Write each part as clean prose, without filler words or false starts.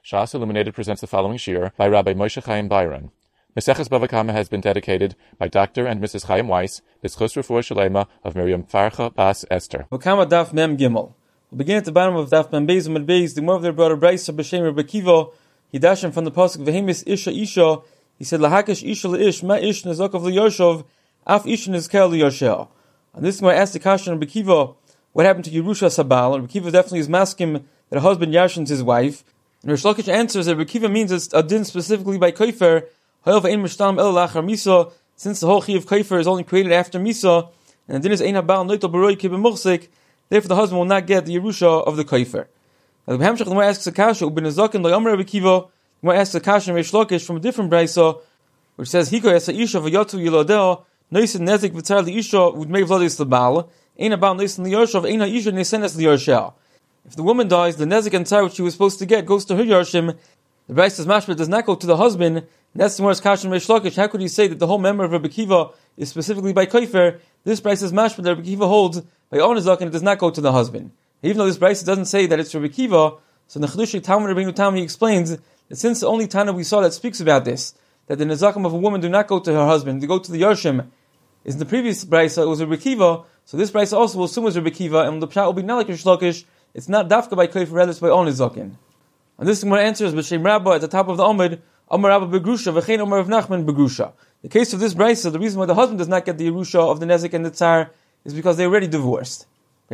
Shas Illuminated presents the following shir by Rabbi Moshe Chaim Byron. Meseches Bava Kama has been dedicated by Dr. and Mrs. Chaim Weiss, B'schus Refuah Shalema of Miriam Farcha Bas Esther. Bava Kama Daf Mem Gimel. We'll begin at the bottom of Daf Mem Beis Mem Beis. The more of their brother Brayso B'Shem Rebbe Kiva, he dashed him from the pasuk Vehemis Isha Isha. He said Lahakish Isha Leish Ma Ish Nezokov LeYoshov Af Ish Nezkel LeYoshel. And this is when I asked the question of Rebbe Kiva, what happened to Yerusha Sabal? And Rebbe Kiva definitely is masking that a husband yashins his wife. And Rish Lakish answers that Rebbe Kiva means it's a din specifically by Kofer. Since the whole chi of Kofer is only created after Misa, and the din is Ein Habal Noitel Baroi Kibemuchsik, therefore the husband will not get the Yerusha of the Kofer. Now the Hamshach, the Gemara asks a kasha, Ubin Azakin Loyomer Rebbe Kiva, the Gemara asks a kasha in Rish Lakish from a different brayso, which says, Hiko Yasa Isha V'Yotu Yilodeo, Noisin Nezik V'Tzar L'Isha V'Dmei V'Lodis L'Bal, Ein Habal Noisin L'Yoshav, Ein HaIsha Nesenes L'Yoshel. If the woman dies, the nezik and tzar which she was supposed to get goes to her yarshim. The Brayso says mashma does not go to the husband. And that's the more kashan Reish Lakish. How could you say that the whole member of Rebbe Kiva is specifically by Kofer? This Brayso says mashma that Rebbe Kiva holds by Onazak and it does not go to the husband. Even though this Brayso doesn't say that it's Rebbe Kiva, so in the Chedushi Talmud Rabbeinu Tam he explains that since the only Tana we saw that speaks about this, that the nezakim of a woman do not go to her husband, they go to the yarshim, is in the previous Brayso it was Rebbe Kiva. So this Brayso also will assume it's Rebbe Kiva, and the pshat will be not like Reish Lakish. It's not dafka by kofer, rather it's by only zakin. And this Gemara answers b'shem Rabbah at the top of the Amud, Amar Rabbah begrusha v'chein Amar Rav Nachman begrusha. The case of this brayso, the reason why the husband does not get the Yerusha of the nezik and the tsar is because they already divorced.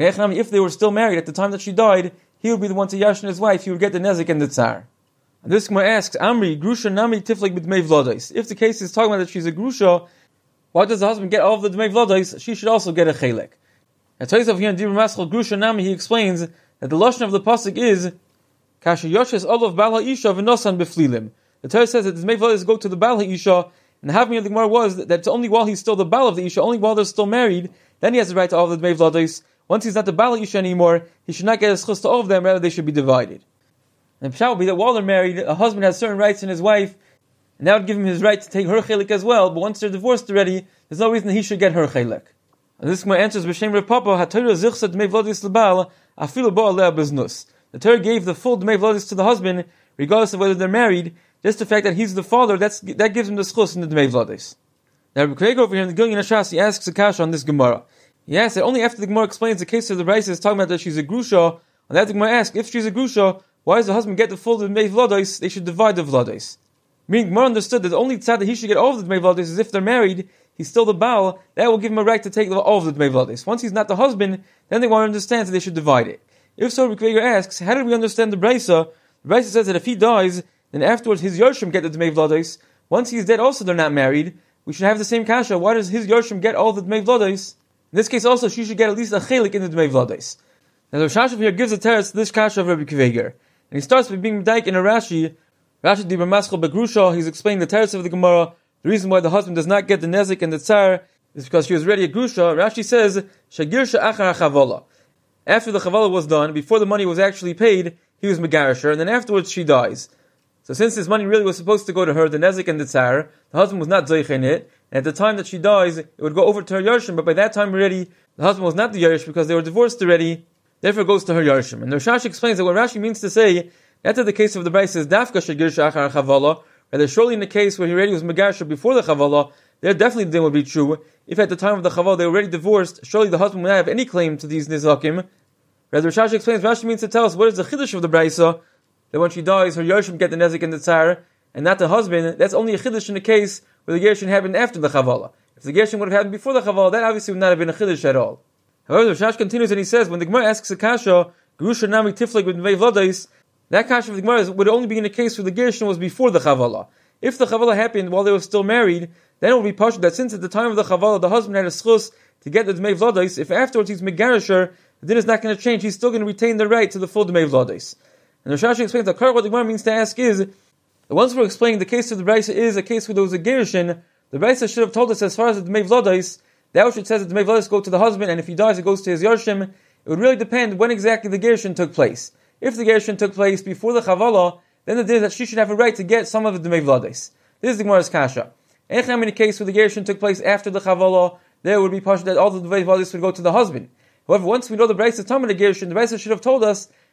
If they were still married at the time that she died, he would be the one to yashin his wife. He would get the nezik and the tsar. And this Gemara asks, Amri grusha nami tiflik b'dmei v'lodais. If the case is talking about that she's a grusha, why does the husband get all of the dmei v'lodais? She should also get a chelek. At Tosaf here in Dibur Maschal grusha nami, he explains that the lashon of the pasuk is Kasha Yoshes Olav Bal HaIsha V'Nosan B'Flilim. The Torah says that the Dmei V'lodis go to the Bal HaIsha, and the having of the Gemara was that it's only while he's still the Bal of the Isha, only while they're still married, then he has the right to all of the Dmei V'lodis. Once he's not the Bal HaIsha anymore, he should not get a schus to all of them, rather they should be divided. And the pshat would be that while they're married, a husband has certain rights in his wife, and that would give him his right to take her chelik as well, but once they're divorced already, there's no reason that he should get her chelik. And this Gemara answers B'Shem Rav Papa, HaTorah Zichsa Dmei V'lodis L'Bal, Afilu Bo Aleh B'Znus. The Torah gave the full Dmei V'lodis to the husband, regardless of whether they're married. Just the fact that he's the father, that gives him the schus in the Dmei V'lodis. Now, Rabbi Craig over here in the Gilyon HaShas, he asks a kasha on this Gemara. He asks that only after the Gemara explains the case of the Brayso is talking about that she's a grusha, on that the Gemara asks, if she's a grusha, why does the husband get the full Dmei V'lodis? They should divide the V'lodis. Meaning, Gemara understood that the only tzad that he should get all of the Dmei V'lodis is if they're married, he's still the Baal, that will give him a right to take all of the Dmei V'lodis. Once he's not the husband, then they want to understand that they should divide it. If so, Rabbi Kveiger asks, how did we understand the Brayso? The Brayso says that if he dies, then afterwards his Yarshim get the Dmei V'lodis. Once he's dead also they're not married. We should have the same kasha. Why does his Yarshim get all the Dmei V'lodis? In this case also, she should get at least a chelik in the Dmei V'lodis. Now the Shashav here gives a teretz to this kasha of Rabbi Kveiger. And he starts by being medayek in a Rashi. Rashi Dibur Maschal Begrusha, he's explaining the teretz of the Gemara. The reason why the husband does not get the nezik and the tsar is because she was already a grusha. Rashi says, Shagirsha achar chavola. After the chavala was done, before the money was actually paid, he was megarisher, and then afterwards she dies. So since this money really was supposed to go to her, the nezik and the tsar, the husband was not zoich in it, and at the time that she dies, it would go over to her yarshim, but by that time already, the husband was not the yarish because they were divorced already, therefore it goes to her yarshim. And the Rashi explains that what Rashi means to say, after the case of the Brayso is dafka shagirsha achar chavala, rather surely in the case where he already was megarisher before the chavala, there definitely the din would be true. If at the time of the chaval they were already divorced, surely the husband would not have any claim to these nizakim. Rather, Rashi explains, Rashi means to tell us what is the chiddush of the Brayso, that when she dies, her yarshim get the nezik and the tsar, and not the husband. That's only a chiddush in the case where the gershon happened after the chavala. If the gershon would have happened before the chavala, that obviously would not have been a chiddush at all. However, the Rashi continues and he says, when the Gemara asks a kasha, Gerusha nami tiflik with Dmei V'lodis, that kasha of the Gemara would only be in a case where the gershon was before the chavala. If the chavala happened while they were still married, then it would be pashut that since at the time of the chavala the husband had a schus to get the Dmei V'lodis, if afterwards he's megarisher, the din is not going to change. He's still going to retain the right to the full Dmei V'lodis. And the Rashi explains that what the Gemara means to ask is that once we're explaining the case of the Brayso is a case where there was a gershon, the Brayso should have told us as far as the Dmei V'lodis, that which it says that the Dmei V'lodis go to the husband, and if he dies it goes to his yarshim. It would really depend when exactly the gershon took place. If the gershon took place before the chavala, then the din is that she should have a right to get some of the Dmei V'lodis. This is the Gemara's kasha. Echem in a case where the gershon took place after the chavala, there would be pashut that all the Dmei V'lodis would go to the husband. However, once we know the Brayso Tamid Gershon, the Brayso should have told us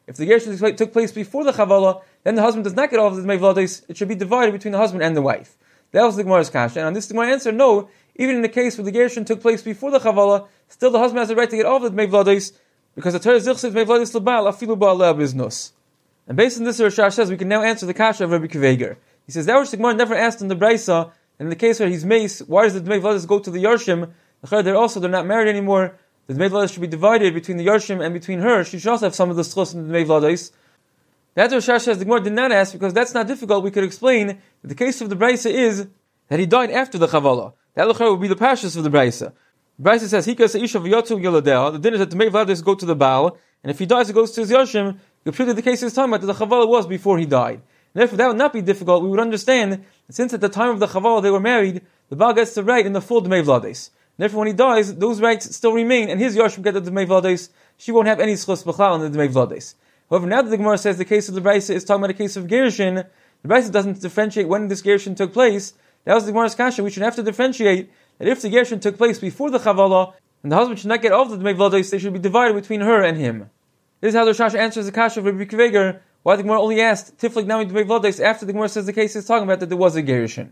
If the gershon took place before the chavala, then the husband does not get all of the dmei vlados. It should be divided between the husband and the wife. That was the Gemara's kasha. And on this, the Gemara answered, no, even in the case where the gershon took place before the chavala, still the husband has the right to get all of the dmei vlados, because the Torah Zich says dmei vlados lebal afilu ba'aleh biznus. And based on this, Rosh Hashanah says we can now answer the kasha of Rabbi Kiveger. He says that which the Gemara never asked in the Braisa, and in the case where he's mace, why does the dmei vlados go to the Yarshim? They're not married anymore. The dmei vlados should be divided between the Yarshim and between her. She should also have some of the schus in the dmei vlados. That's what Rosh Hashanah says the Gemara did not ask, because that's not difficult. We could explain that the case of the Braisa is that he died after the Chavala. That would be the pashas of the Braisa. The Braisa says, Hikas Isha v'yotzu yoladea. The din is that the dmei vlados go to the Baal, and if he dies, it goes to his Yarshim. Completely the case is talking about that the Chavala was before he died. And therefore, that would not be difficult. We would understand that since at the time of the Chavala they were married, the Baal gets the right in the full dmei vlados. Therefore, when he dies, those rights still remain, and his Yarshim get the dmei vlados. She won't have any schus b'chlal in the dmei vlados. However, now that the Gemara says the case of the Braisa is talking about a case of gershon, the Braisa doesn't differentiate when this gershon took place. That was the Gemara's kasha. We should have to differentiate that if the gershon took place before the Chavala, and the husband should not get all of the dmei vlados, they should be divided between her and him. This is how the Rosh Hashanah answers the kasha of Rabbi Kiveger, why the Gemara only asked Tiflik Nami dmei vlados after the Gemara says the case is talking about that there was a gershon.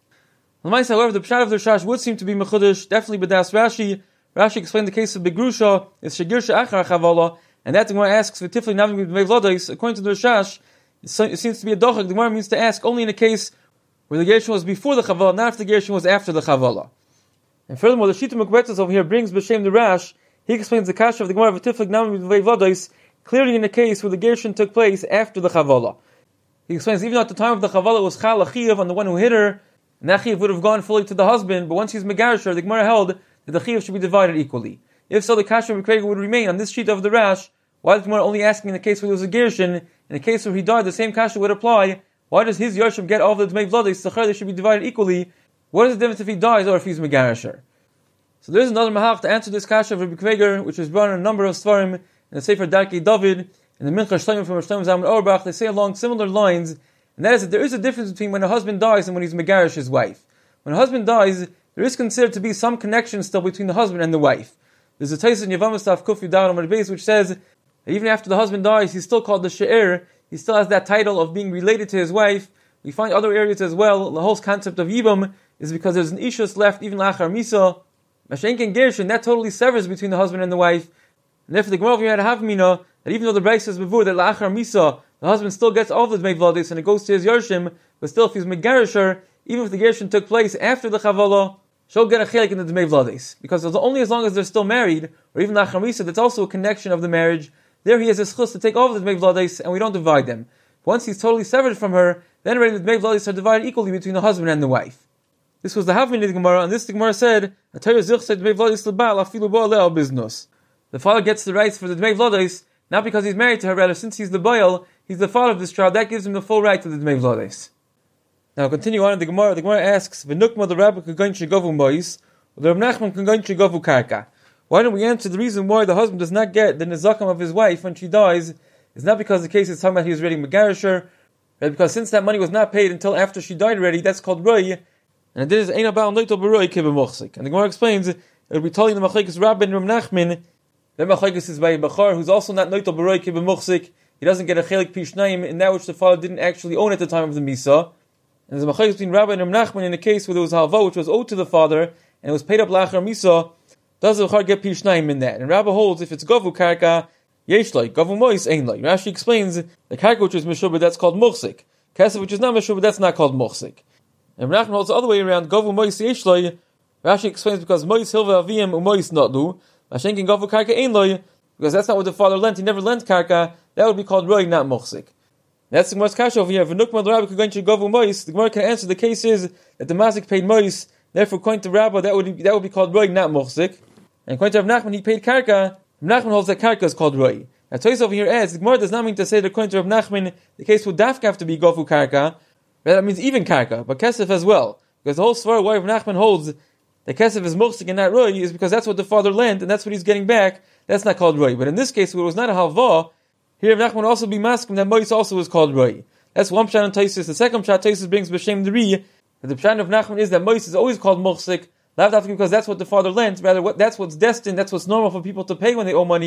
However, the pshat of the Rosh Hashanah would seem to be mechudesh, definitely b'das Rashi. Rashi explained the case of Begrusha, is shegirsha achar Chavala, and that the Gemara asks for Tiflik Nami dmei vlados. According to the Rosh Hashanah, it seems to be a dochak. The Gemara means to ask only in a case where the gershon was before the Chavala, not if the gershon was after the Chavala. And furthermore, the Shita Mekbetzes over here brings B'Shem the Rash. He explains the kasha of the Gemara of Tiflik Nami dmei vlados clearly in a case where the gershon took place after the Chavala. He explains even though at the time of the Chavala it was Chal Achiyav on the one who hit her, and that Chiyav would have gone fully to the husband, but once he's Megarisher, the Gemara held that the Chiyav should be divided equally. If so, the kasha of Mekbetzes would remain on this sheet of the Rash. Why is the Gemara only asking in the case where there was a gershon? In the case where he died, the same kasha would apply. Why does his Yarshim get all of the dmei vlados? They should be divided equally. What is the difference if he dies or if he's Megarisher? So there is another mahach to answer this kasha of Rabbi Kiveger, which is brought in a number of svarim in the Sefer Darkei David, in the Mincha Shlomo from Shlomo Zalman Auerbach. They say along similar lines, and that is that there is a difference between when a husband dies and when he's Megarish his wife. When a husband dies, there is considered to be some connection still between the husband and the wife. There's a Taisa in Yevamos Daf Kuf Yudal Amud Beis which says that even after the husband dies, he's still called the She'er. He still has that title of being related to his wife. We find other areas as well. The whole concept of Yibam is because there's an Ishus left even Lachar Misa. Mashenken Gershon, that totally severs between the husband and the wife. And therefore the Gemara over here had a Havmina, that even though the Braisa says before that Lachar Misa, the husband still gets all of the dmei vlados and it goes to his Yarshim, but still if he's Megarisher, even if the gershon took place after the Chavala, she'll get a chelik in the dmei vlados. Because only as long as they're still married, or even Lachar Misa, that's also a connection of the marriage, there he has a schus to take all of the dmei vlados and we don't divide them. Once he's totally severed from her, then already the dmei vlados are divided equally between the husband and the wife. This was the Havmin of the Gemara, and this the Gemara said, the father gets the rights for the dmei vlados, not because he's married to her, rather since he's the Baal, he's the father of this child, that gives him the full right to the dmei vlados. Now continue on in the Gemara asks, V'nukma the Rabbi Kagan Shegovu Mois, or the Reb Nachman Kagan Shegovu Karka. Why don't we answer the reason why the husband does not get the nizakam of his wife when she dies is not because the case is talking about he was already Megarisher, but because since that money was not paid until after she died already, that's called Roi, and this is Ein Abal Noito B'Roi Kibbeh Mochzik. And the Gemara explains, it will be telling the Machlekes Rabbi and Reb Nachman, that Machlekes is by a Bachar, who's also not Noito B'Roi Kibbeh Mochzik. He doesn't get a Chelik Pishnayim in that which the father didn't actually own at the time of the Misa. And there's a Machlekes between Rabbi and Reb Nachman in a case where there was halva which was owed to the father, and it was paid up Lachar Misa. Does the Bachar get Pishnayim in that? And Rabbi holds, if it's Govu Karka, Yeshloi, Govu Mois, Einloi. Rashi explains, the Karka which is Meshubah, that's called Mochzik. Kesef which is not Meshubah, that's not called Mochzik. And Reb Nachman holds the other way around, Govu Mois Yeshloi. Rashi explains because Mois Hilva Aviyim Umois Notlu, Mashenkin Govu Karka Einloi, because that's not what the father lent. He never lent Karka. That would be called Roi, not Mochzik. That's the Gemara's kasha over here. V'nukma the Rabbi Kagan Shegovu Mois. The Gemara can answer the case is that the Mazik paid Mois. Therefore, according to Rabbi, that would be called Roi, not Mochzik. And according to Reb Nachman, he paid Karka. Reb Nachman holds that Karka is called Roi. Now, Toys over here adds, the Gemara does not mean to say that according to Reb Nachman, the case would dafka have to be Govu Karka. That means even Karka, but Kesef as well. Because the whole svar why Reb Nachman holds that Kesef is Mochzik and not Roi is because that's what the father lent and that's what he's getting back. That's not called Roi. But in this case, where it was not a halva, here Reb Nachman would also be masking that Mois also is called Roi. That's one pshat on Taisus. The second pshat Taisus brings B'Shem the Ri. That the pshat of Nachman is that Mois is always called Mochzik, not because that's what the father lent, rather that's what's destined, that's what's normal for people to pay when they owe money.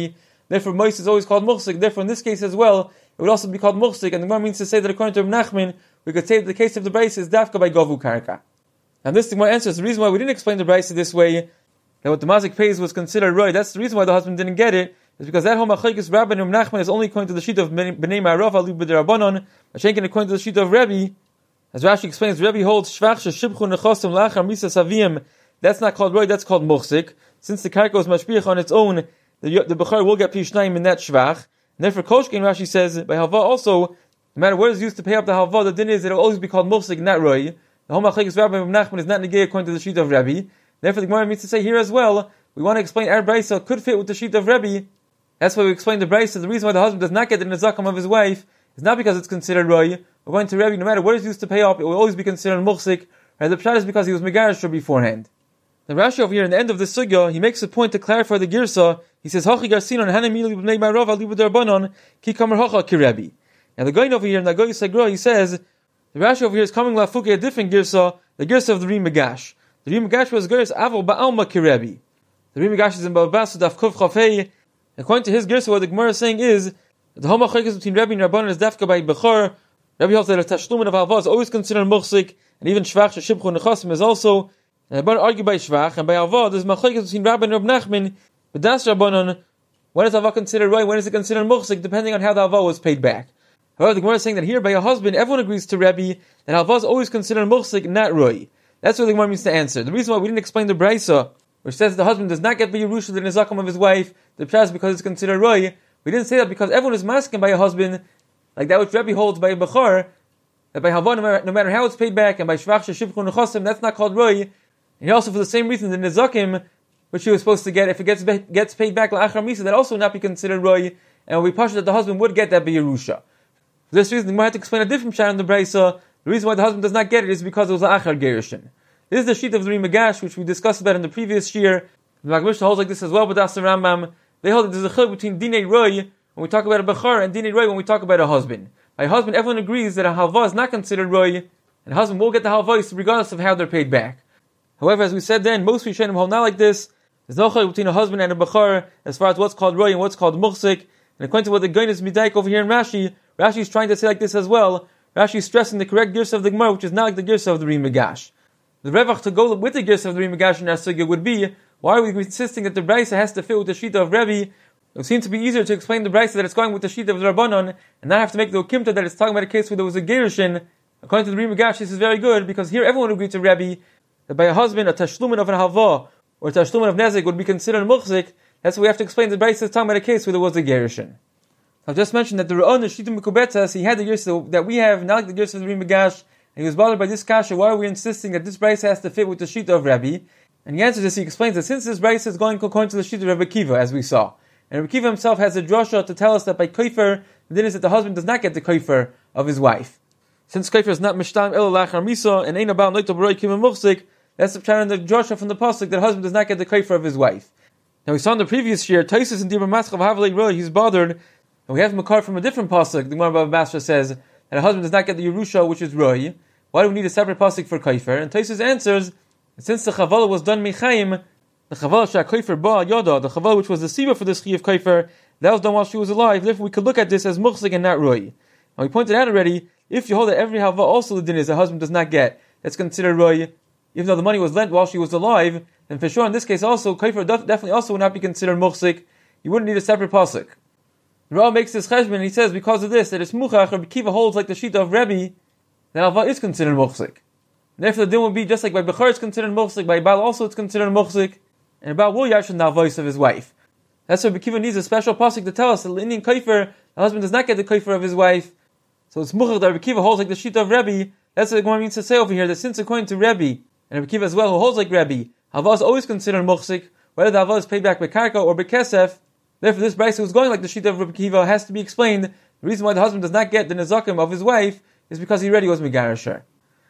Therefore, Mois is always called Muchsik. Therefore, in this case as well, it would also be called Muchsik. And the Gemara means to say that according to Reb Nachman, we could say that the case of the Brisa is Dafka by Govu Karka. And this Gemara answers the reason why we didn't explain the Brisa this way, that what the Mazik pays was considered Roy. That's the reason why the husband didn't get it, is because that whole Machlekes Rabbi and Reb Nachman is only according to the sheet of Bnei Ma'arav Alu B'Derabanan, Hashenkin according to the sheet of Rebbe. As Rashi explains, Rebbe holds Shvach Sheshibchu Nechosim Lachar Misa Savim. That's not called Roy, that's called Muchsik. Since the Karka is Mashpiach on its own, the Bechor will get Pishnayim in that Shvach. And therefore, Koshkin, Rashi says, by Halva also, no matter what is used to pay up the Halva, the din is that it will always be called Muchsik, not Roy. The whole Machlekes Rabbi and Reb Nachman is not negay according to the sheet of Rebbe. Therefore, the Gemara means to say here as well, we want to explain our Brisa could fit with the sheet of Rebbe. That's why we explain the Brisa. The reason why the husband does not get the Nezakam of his wife is not because it's considered Roy. We're going to Rebbe, no matter what is used to pay up, it will always be considered Muchsik. And the Pshat is because he was Megarish beforehand. The Rashi over here in the end of the Sugya, he makes a point to clarify the Girsa. He says, Hachi Garsinon, Hanamili B'nei Ma'arav Alibu Darbanon, Ki Kamar Hacha Ki Rebbe. Now the guy over here in the Goy Sagra, he says, the Rashi over here is coming Lafuke a different Girsa, the Girsa of the Ri Megash. The Ri Megash was Girs Avol Ba'alma Ki Rebbe. The Ri Megash is in Babas Daf Kuf Chafei. According to his Girsa, what the Gemara is saying is, that the Homa Chaykas between Rebbe and Rabbanon is Dafka by Bechor. Rebbe holds that a Tashlumin of Halva is always considered Muchsik, and even Shvach Sheshibchu Nechosim is also. And Rabbanon argue by Shvach, and by Halva, there's Machlekes between Rabbi and Reb Nachman. But that's Rabbanon. When is Halva considered right? When is it considered Muchsik? Depending on how the Halva was paid back. However, the Gemara is saying that here by a husband, everyone agrees to Rebbe that Halva is always considered Muchsik, not Roy. That's what the Gemara means to answer. The reason why we didn't explain the Brisa, which says the husband does not get the Yerusha, the Nezakim of his wife, the Pshat is because it's considered Roy. We didn't say that because everyone is masking by a husband, like that which Rebbe holds by a Bechor, that by Halva, no matter how it's paid back, and by Shvach Sheshibchu Nechosim, that's not called Roy. And also for the same reason, the Nezakim, which he was supposed to get, if it gets paid back La'achar Misa, that also would not be considered Roy, and we push that the husband would get that by Yerusha. For this reason, we might have to explain a different Pshat in the Brisa. The reason why the husband does not get it is because it was La'achar Gerushin. This is the sheet of the Ri Megash, which we discussed about in the previous year. The Magen Mishnah holds like this as well, but that's the Rambam. They hold that there's a chiluk between Dinei Roy when we talk about a Bechor and Dinei Roy when we talk about a husband. By a husband, everyone agrees that a halva is not considered Roy, and a husband will get the halva regardless of how they're paid back. However, as we said then, most Rishonim hold not like this. There's no chiluk between a husband and a Bechor as far as what's called Roy and what's called Muchsik. And according to what the Gaon is Midaik over here in Rashi, Rashi is trying to say like this as well. Rashi is stressing the correct Girsa of the Gemara, which is not like the Girsa of the Ri Megash. The Revach to go with the Girsa of the Ri Megash in our sugya would be, why are we insisting that the Brisa has to fit with the Shita of Rebbe? It would seem to be easier to explain the Brisa that it's going with the Shita of the Rabbanon, and not have to make the Ukimta that it's talking about a case where there was a Gerushin. According to the Ri Megash, this is very good, because here everyone agreed to Rebbe, that by a husband, a Tashlumin of an Halva, or a Tashlumin of Nezik would be considered Muchsik. That's why we have to explain the Brisa is talking about a case where there was a Gerushin. I've just mentioned that the Ra'on, the Shita Mekubetas, he had the Girsa that we have, not like the Girsa of the Ri Megash, and he was bothered by this kasha. Why are we insisting that this Brisa has to fit with the Shita of Rebbe? And he answers this, he explains that since this Brisa is going according to the Shita of Rebbe Kiva, as we saw, and Rebbe Kiva himself has a drasha to tell us that by Kaifer, the din is that the husband does not get the Kaifer of his wife. Since Kaifer is not Mishtam El Lachar Misa, and ain't about Noito Baroy Kim Muchsik, that's the pshat in the drasha from the pasuk that the husband does not get the Kaifer of his wife. Now we saw in the previous year, Taisus and Dibra Maschav Havlei Roy, he's bothered, and we have Makar from a different pasuk. The Gemara Bava Basra says that a husband does not get the Yerusha, which is Roy. Why do we need a separate pasuk for Kaifer? And Taisus answers, since the Chavala was done Mechaim, the Chavala Sha'Kaifer Ba Yada, the Chavala which was the Siba for this Chi of Kaifer, that was done while she was alive. Therefore we could look at this as Muchsik and not Roy. Now we pointed out already, if you hold that every Halva also the din is the husband does not get, that's considered Roy, even though the money was lent while she was alive, then for sure in this case also, Kaifer definitely also would not be considered Muchsik. You wouldn't need a separate pasuk. The Ra'ah makes this cheshbon and he says because of this, that it's Muchach, Rebbe Kiva holds like the Shita of Rebbe, that Halva is considered Muchsik. And therefore the din will be just like by Bechor it's considered Muchsik, by Baal also it's considered Muchsik, and Baal will yashin the voice of his wife. That's why Rebbe Kiva needs a special pasuk to tell us that in Kaifer, the husband does not get the Kaifer of his wife. So it's Muchach that Rebbe Kiva holds like the Shita of Rebbe. That's what the Gemara means to say over here, that since according to Rebbe, and Rebbe Kiva as well, who holds like Rebbe, Halva is always considered Muchsik, whether the Halva is paid back by Karka or by Kesef. Therefore this Brisa who's going like the Shita of Rebbe Kiva has to be explained. The reason why the husband does not get the Nezakim of his wife is because he already was Megarasher.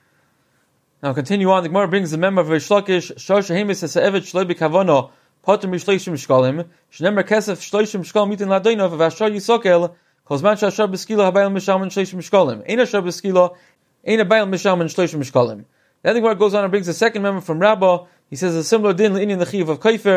Now continue on, the Gemara brings the member of Rish Lakish, Shor Shehemis Ha'Se'evet Shloi B'Kavano, Potem Rishleishim Shkolim, Shnemer Kesef Shloishim Shkol Mitin Ladoinov, Vashar Yisokil, Kozman Shashar B'Skila Habayel Mishalman Shloishim Shkolim, Ein Ashar B'Skila, Ein Habayel Mishalman Shloishim Shkolim. Then the Gemara goes on and brings a second member from Rabbah. He says a similar din in the Chiv of Kaifer,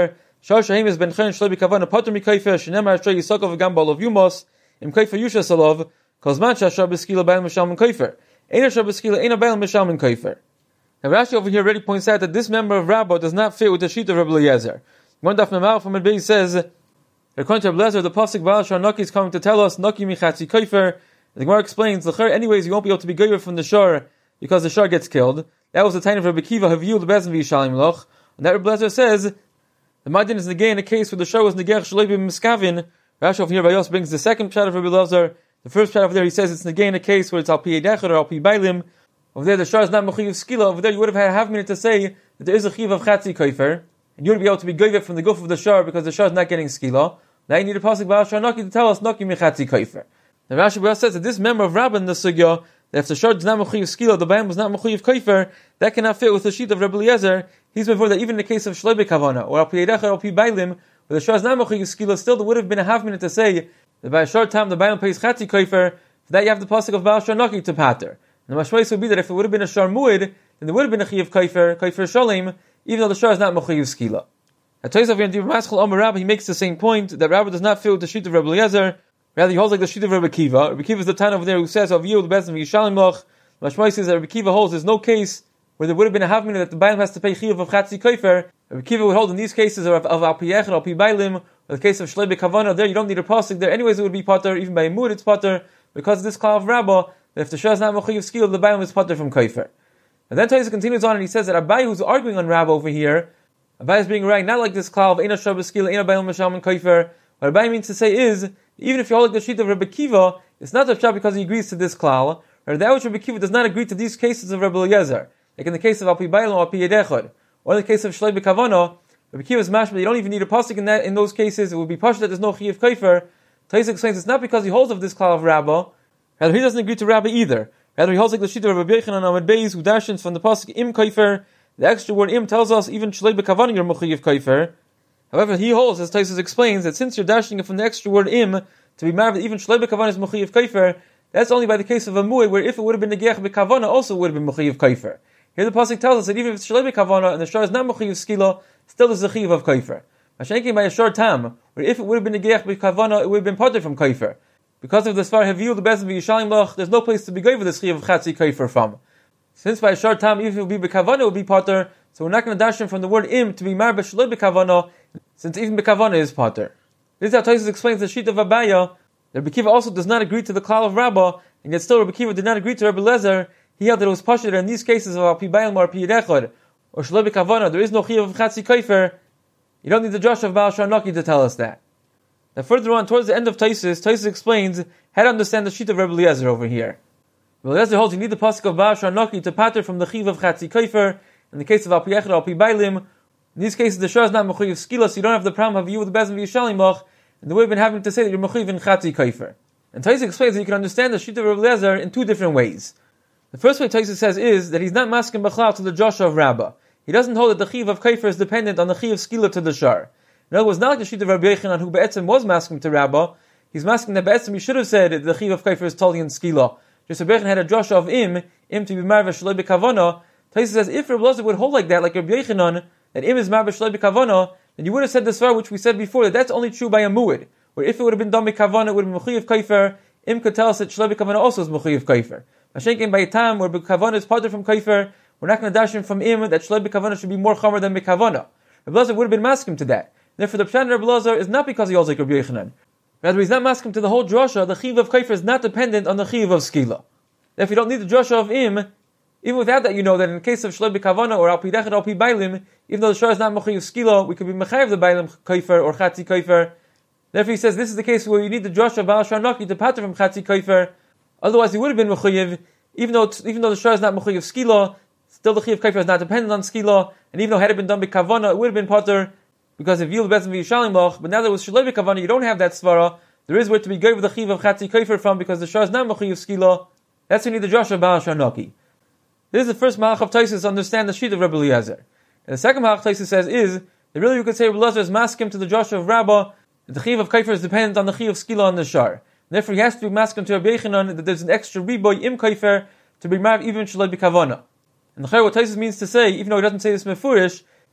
Shar Shahem is ben Chen Shloi B'Kavana Pater Mikayfer Shenemar Ashrei Yisakov V'Gam Ba'alav Yumos Im Kayfer Yusha Salov Kozman Shashar B'Skila Ba'al Mishal Min Kayfer Ein Ashar B'Skila Ein Ba'al Mishal Min Kayfer. Now Rashi over here already points out that this member of Rabba does not fit with the sheet of Rabbi Eliezer. One daf memar from Adbei says, according to Rabbi Eliezer, the pasuk Baal Shar Naki is coming to tell us Naki Michatzi Kayfer. The Gemara explains, anyways, you won't be able to be goyer from the shar because the shar gets killed. That was the time of Rabbi Kiva Haviyu the Bezin V'Yishalim Loch. And that Rabbi Eliezer says the Madin is negay in a case where the shar was negay Shalei B'Miskavin. Rashi over here by Yos brings the second pshat of Rabbi Eliezer. The first pshat over there he says it's negay in a case where it's al pi Yedechad or al pi Bailim. Over there the shar is not mechuyev skila. Over there you would have had a half minute to say that there is a chiv of chatzi kaifer, and you would be able to be goyvet from the goof of the shar because the shar is not getting skila. Now you need a pasuk Baal Shar Naki to tell us Naki mechatzi kaifer. The Rashi says that this member of Rabban in the sugya, that if the shar is not mechuyev skila, the bayam was not mechuyev kaifer, that cannot fit with the sheet of Rabbi Eliezer. He's before that even in the case of Shloi B'Kavana or al pi Yedechad or al pi Bailim, where the shar is not mechuyev skila, still there would have been a half minute to say that by a short time the bayam pays chatzi kaifer. For that you have the pasuk of Baal Shar Naki to pater. And the mashmais would be that if it would have been a shar muid, then there would have been a chiyav kaifer shalem, even though the shar is not mechuyev skila. At Tosaf in Dibur Maschal Amar Rabba, he makes the same point that Rabba does not fit with the sheet of Rabbi Eliezer. Rather, he holds like the sheet of Rabbi Kiva. Rabbi Kiva is the Tana over there who says of Yud Bezin V'Yishalim Loch. The mashmais says that Rabbi Kiva holds there's no case where there would have been a half minute that the Bailim has to pay chiyav of chatzi kaifer. Rabbi Kiva would hold in these cases of al pi Yechad, al pi Bailim, or the case of Shloi B'Kavana. There you don't need a pasuk. There anyways it would be pater, even by a mood it's pater, because of this call of Rabba. That if the shah is not mechuyev skila, the bayam is pater from kaifer. And then Taisa continues on and he says that Abai, who's arguing on Rabba over here, Abai is being right, not like this cloud of Eina Shah B'Skila, Eina Bayam Mishal Min Kaifer. What Abai means to say is, even if you hold like the sheet of Rabbi Kiva, it's not the shah because he agrees to this cloud, or that which Rabbi Kiva does not agree to these cases of Rabbi Eliezer, like in the case of Al Pi Bailam or Al Pi Yedechad, or in the case of Shloi B'Kavana. Rabbi Kiva is mashma, you don't even need a pasuk in those cases. It would be pasuk that there's no chiyav kaifer. Taisa explains it's not because he holds of this cloud of Rabba, rather he doesn't agree to Rabba either. Rather, he holds like the sheet of Rabbi Yochanan Amud Beis, who dashens from the pasuk im kaifer. The extra word im tells us even Shloi B'Kavana you're mechuyev kaifer. However, he holds, as Taisus explains, that since you're dashing it from the extra word im to be married, even Shloi B'Kavana is mechuyev kaifer. That's only by the case of a mu'eh, where if it would have been negech b'kavana, also would have been mechuyev kaifer. Here the pasuk tells us that even if it's Shloi B'Kavana and the shar is not mechuyev skila, still there's a chiyav of kaifer. Mashenkin by a short tam, where if it would have been negech b'kavana, it would have been pater from kaifer. Because of the Svar Haviyu the Bezin V'Yishalim Loch, there's no place to be going with this chiyav of chatzi kaifer from. Since by a short time, even if it would be b'kavana, it would be pater, so we're not going to dash him from the word im to be mar b'shloi b'kavana, since even b'kavana is pater. This is how Taisus explains the sheet of Abaya. Rabbi Kiva also does not agree to the klal of Rabba, and yet still Rabbi Kiva did not agree to Rabbi Eliezer. He held that it was pashut in these cases of al pi bayil or pi yedechad or shloi b'kavana, there is no chiyav of chatzi kaifer. You don't need the Josh of Baal Shar Naki to tell us that. Now further on, towards the end of Taisus explains how to understand the sheet of Rabbi Eliezer over here. Rabbi Eliezer holds you need the pasuk of Baal Shar Naki to pater from the chiv of chatzi kaifer. In the case of al pi yechad, al pi bailim, in these cases the shah is not mechuyev skila, so you don't have the problem of you with the bezin v'yishalim loch, and the way we've been having to say that you're mechuyev in chatzi kaifer. And Taisus explains that you can understand the sheet of Rabbi Eliezer in two different ways. The first way Taisus says is that he's not masking b'chlal to the Joshua of Rabbah. He doesn't hold that the chiv of kaifer is dependent on the chiv skila to the shar. In other words, not like the sheet of Rabbi Yochanan, who Be'etzim was masking to Rabbah. He's masking that Be'etzim he should have said that the chiv of kaifer is totally in skila. Just Rabbi Yochanan had a Joshua of im to be mar v'shloi b'kavana. Taisus says if Rabbi Eliezer would hold like that, like Rabbi Yochanan, that im is mar v'shloi b'kavana, then you would have said this far, which we said before, that that's only true by a mu'id. Where if it would have been done b'kavana, it would have been mechuyev kaifer. Im could tell us that shloi b'kavana also is mechuyev kaifer. Mashenkin by a time where b'kavana is parted from kaifer, we're not going to dash him from im that shloi b'kavana should be more chamer than b'kavana. Rabbi Eliezer would have been masking to that. Therefore, the pshat of Rabbi Eliezer is not because he holds like Rabbi Yochanan. Rather, he's not masking to the whole drasha. The chiv of kaifer is not dependent on the chiv of skila. Therefore, you don't need the drasha of im. Even without that, you know that in the case of shloi b'kavana or al pi yedechad al pi bailim, even though the shah is not mechuyev skila, we could be mechayev the bailim kaifer or chatzi kaifer. Therefore, he says this is the case where you need the drasha of Baal Shar Naki to pater from chatzi kaifer. Otherwise, he would have been mechuyev, even though the shah is not mechuyev skila. Still, the chiv kaifer is not dependent on skila, and even though had it been done b'kavana, it would have been pater because if you bezin v'yishalim loch. But now that it was shloi b'kavana, you don't have that svara. There is where to be gave with the chiv of chatzi kaifer from because the shah is not mechuyev skila. That's when you need the drasha of Baal Shar Naki. This is the first malach of Taisus to understand the sheet of Rabbi Eliezer. And the second malach Taisus says is that really you could say Rabbi Eliezer is masking to the drasha of Rabbah. The chiv of kaifer is dependent on the chiv of skila on the shar. And therefore, he has to be masking to Rabbi Yochanan that there's an extra riboy im kaifer to be married even shaloi b'kavana. And the what Taisus means to say, even though he doesn't say this mefurish,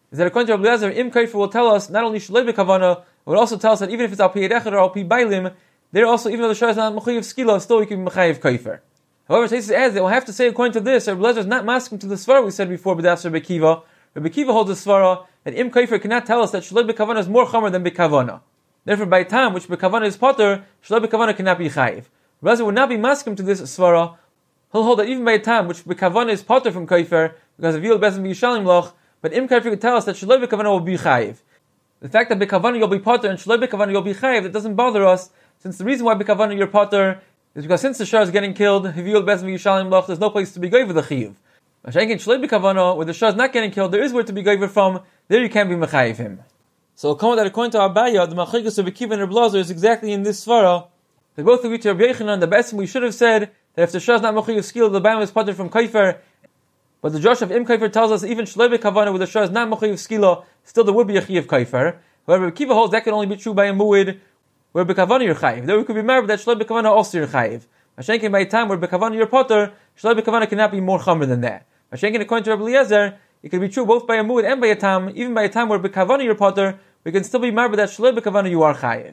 is that according to Rabbi Eliezer, Im Kaifer will tell us not only Shalei B'Kavana, it would also tell us that even if it's Al Pi Echad or Al Pi Bailim, there also, even though the Shar is not Mechuyev Skila, still we can be Mechayev Kaifer. However, Taisus adds that we'll have to say according to this, Rabbi Eliezer is not masking to the Svara we said before, but that's Rabbi Kiva. Rabbi Kiva holds the Svara that Im Kaifer cannot tell us that Shalei B'Kavana is more Chomer than B'Kavana. Therefore, by time which B'Kavana is Potter, Shalei B'Kavana cannot be Chayev. Rabbi Eliezer would not be masking to this Svara. He'll hold that even by a time which B'Kavana is Potter from Kaifer, because of Yil Bezin V'Yishalim Loch, but Im Kaifer could tell us that Shalei B'Kavana will be Chayev. The fact that B'Kavana you'll be Potter and Shalei B'Kavana you'll be Chayev, it doesn't bother us, since the reason why B'Kavana you're Potter is because since the Shar is getting killed, Yil Bezin V'Yishalim Loch, there's no place to be Goyver the Chiv. Mashenkin Shalei B'Kavana, where the Shar is not getting killed, there is where to be Goyver from, there you can't be Mechayev him. So come that according to Abaya, the Machigas of Akiva and Rabbi Eliezer is exactly in this Svara. They both agree to Rabbi Yechanan, the best we should have said that if the Shah is not Mechuyev Skila, the Bam is Potter from Kaifer. But the Josh of Im Kaifer tells us even Shalei B'Kavana, where the Shah is not Mechuyev Skila, still there would be a Chiv Kaifer. However, Akiva holds that can only be true by a Mu'id, where B'Kavana you're Chayiv. There we could be married that Shalei B'Kavana also you're Chayiv. Mashenkin by a time where B'Kavana you're Potter, Shalei B'Kavana cannot be more Chomer than that. Mashenkin according to Rabbi Eliezer, it could be true both by a Mu'id and by a time, even by a time where B'Kavana you're Potter, we can still be married that Shalei B'Kavana you are Chayiv.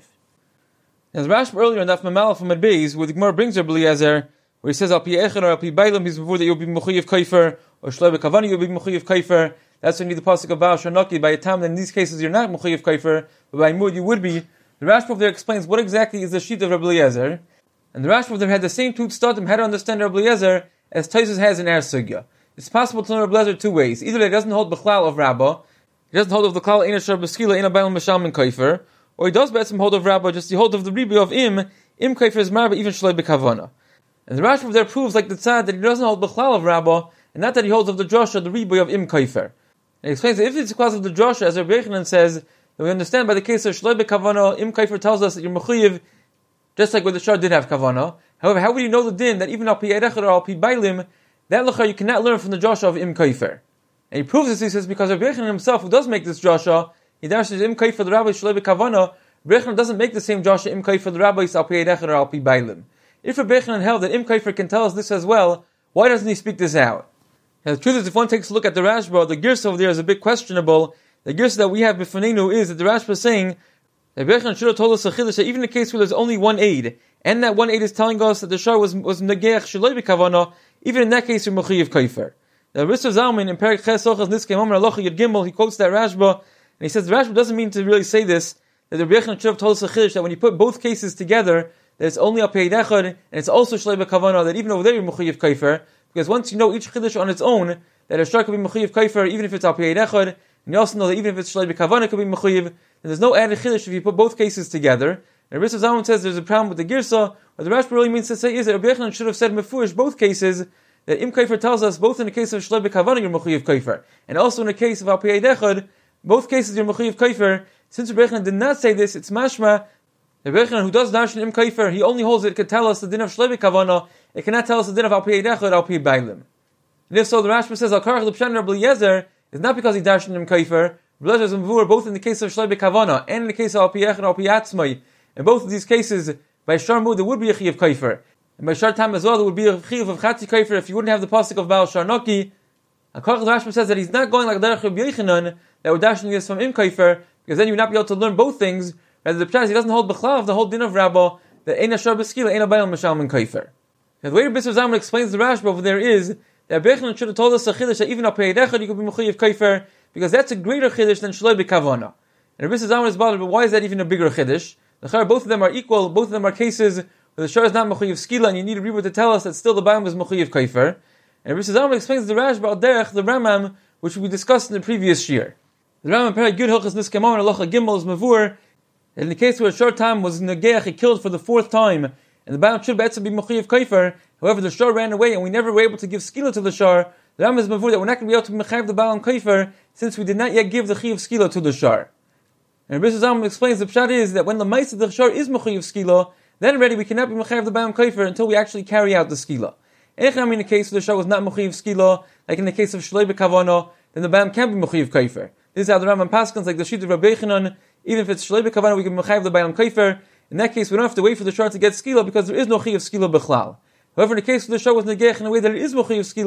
As Rashba earlier in Daf Memala from Adbeis, where the Gemara brings Rabbi Eliezer, where he says Al Pi Echad or Al Pi Bailam, he's before that you'll be Mechuyev Kaifer, or Shalei B'Kavana you'll be Mechuyev Kaifer. That's when you need the pasuk of Baal Shanaki. By a time that in these cases you're not Mechuyev Kaifer, but by Mud you would be. The Rashba over there explains what exactly is the sheet of Rabbi Eliezer, and the Rashba over there had the same two stadim how to understand Rabbi Eliezer as Taisus has in Ar Sugya. It's possible to learn Rabbi Eliezer two ways: either that he doesn't hold B'chlal of Rabbah, he doesn't hold of the Klal Eina Shar B'Skila Eina Bailam Misham Kaifer, or he does better hold of Rabbah, just he hold of the Ribi of Im Kaifer is Marba even Shalei B'Kavana. And the Rashba over there proves like the Tzad that he doesn't hold B'chlal of Rabbah, and not that he holds of the Joshua, the Ribi of Im Kaifer. And he explains that if it's because of the Joshua, as Rabbi Yechanan says, that we understand by the case of Shalei B'Kavana, Im Kaifer tells us that you're Mechuyev, just like where the Shah did have Kavana. However, how would you know the din that even Al Pi Echad or Al Pi Bailim, that L'char you cannot learn from the Joshua of Im Kaifer? And he proves this, he says, because Rabbi Yechanan himself, who does make this Joshua, he dashes Im Kaifer the Rabbi Shalei B'Kavana. Rabbi Yechanan doesn't make the same Joshua Im Kaifer the Rabbi Al Pi Echad or Al Pi Bailim. If Rabbi Yechanan held that Im Kaifer can tell us this as well, why doesn't he speak this out? And the truth is, if one takes a look at the Rashba, the Girsa over there is a bit questionable. The Girsa that we have b'fanenu is that the Rashba is saying that Rabbi Yechanan should have told us a chiddush that even in a case where there's only one aid, and that one aid is telling us that the Shah was Negeach Shalei B'Kavana, even in that case you're Mechuyev Kaifer. The Riss of Zalman in Perek Ches Sochas Niskei Homer Alocha Yud Gimel, he quotes that Rashba, and he says the Rashba doesn't mean to really say this, that the Rabbi Yechanan should have told us a chiddush that when you put both cases together, that it's only a Pei Echad, and it's also Shalei B'Kavana, that even over there you're Mechuyev Kaifer, because once you know each chiddush on its own, that a Shah could be Mechuyev Kaifer even if it's Al Pei Echad, and you also know that even if it's Shalei B'Kavana it could be Mechuyev, then there's no added chiddush if you put both cases together. And Riss of Zalman says there's a problem with the Girsa. What the Rashba really means to say is that Rabbi Yechanan should have said Mefurish both cases, that Im Kaifer tells us both in the case of Shalei B'Kavana you're Mechuyev Kaifer, and also in the case of Al Pi Echad, both cases you're Mechuyev Kaifer. Since Rabbi Yechanan did not say this, it's mashma. Rabbi Yechanan, who does darshan Im Kaifer, he only holds it could tell us the din of Shalei B'Kavana, it cannot tell us the din of Al Pi Echad, Al Pi Bailim. And if so, the Rashba says Al Karach L'Pshan Rabbi Eliezer is not because he darshan Im Kaifer. Rabbi Eliezer is mavur both in the case of Shalei B'Kavana and in the case of Al Pi Echad, Al Pi Atzmai. In both of these cases, by Shar Mud there would be a Chiv Kaifer, and by Shar Tam as well there would be a Chiv of Chatzi Kaifer if you wouldn't have the pasuk of Baal Sharnaki. And Karach the Rashba says that he's not going like Derech Rabbi Yechanan that would darshan this from Im Kaifer, because then you would not be able to learn both things. Rather, the Pshat he doesn't hold B'chlav of the whole din of Rabbah that Eina Shar B'Skila Eina Bailam Mishal Min Kaifer. Now, the way Rabbi Zalman explains the Rashba over there is that Rabbi Yechanan should have told us a chiddush that even Al Pei Echad you could be Mechuyev Kaifer, because that's a greater chiddush than Shalei B'Kavana. And Rabbi Zalman is bothered, but why is that even a bigger chiddush? Both of them are equal. Both of them are cases where the Shar is not Mechuyev Skila, and you need a Rebbe to tell us that still the Bailam is Mechuyev Kaifer. And Rabbi Zalman explains the Rashba al Derech, the Ramam, which we discussed in the previous year. The Ramam Perek Yud Hilchos Niskei Homer Alocha Gimel is mavur. In the case where a short time was Negeach, he killed for the fourth time, and the Bailam should be Mechuyev Kaifer. However, the Shar ran away, and we never were able to give Skila to the Shar. The Ramam is mavur that we're not going to be able to mechayev the Bailam Kaifer since we did not yet give the Chiv Skila to the Shar. And Rabbi Zalman explains the pshat is that when the mice of the Shar is Mechuyev Skila, then already we cannot be mechayev the Bailam Kaifer until we actually carry out the Skila. Echnam in the case where the Shar was not Mechuyev Skila, like in the case of Shalei B'Kavana, then the Bailam can't be Mechuyev Kaifer. This is how the Rambam paskins, like the sheet of Rabbi Yechanan, even if it's Shalei B'Kavana, we can mechayev the Bailam Kaifer. In that case, we don't have to wait for the Shar to get Skila because there is no Chiv Skila B'chlal. However, in the case where the Shar was Negeach in a way that it is Mechuyev Skila,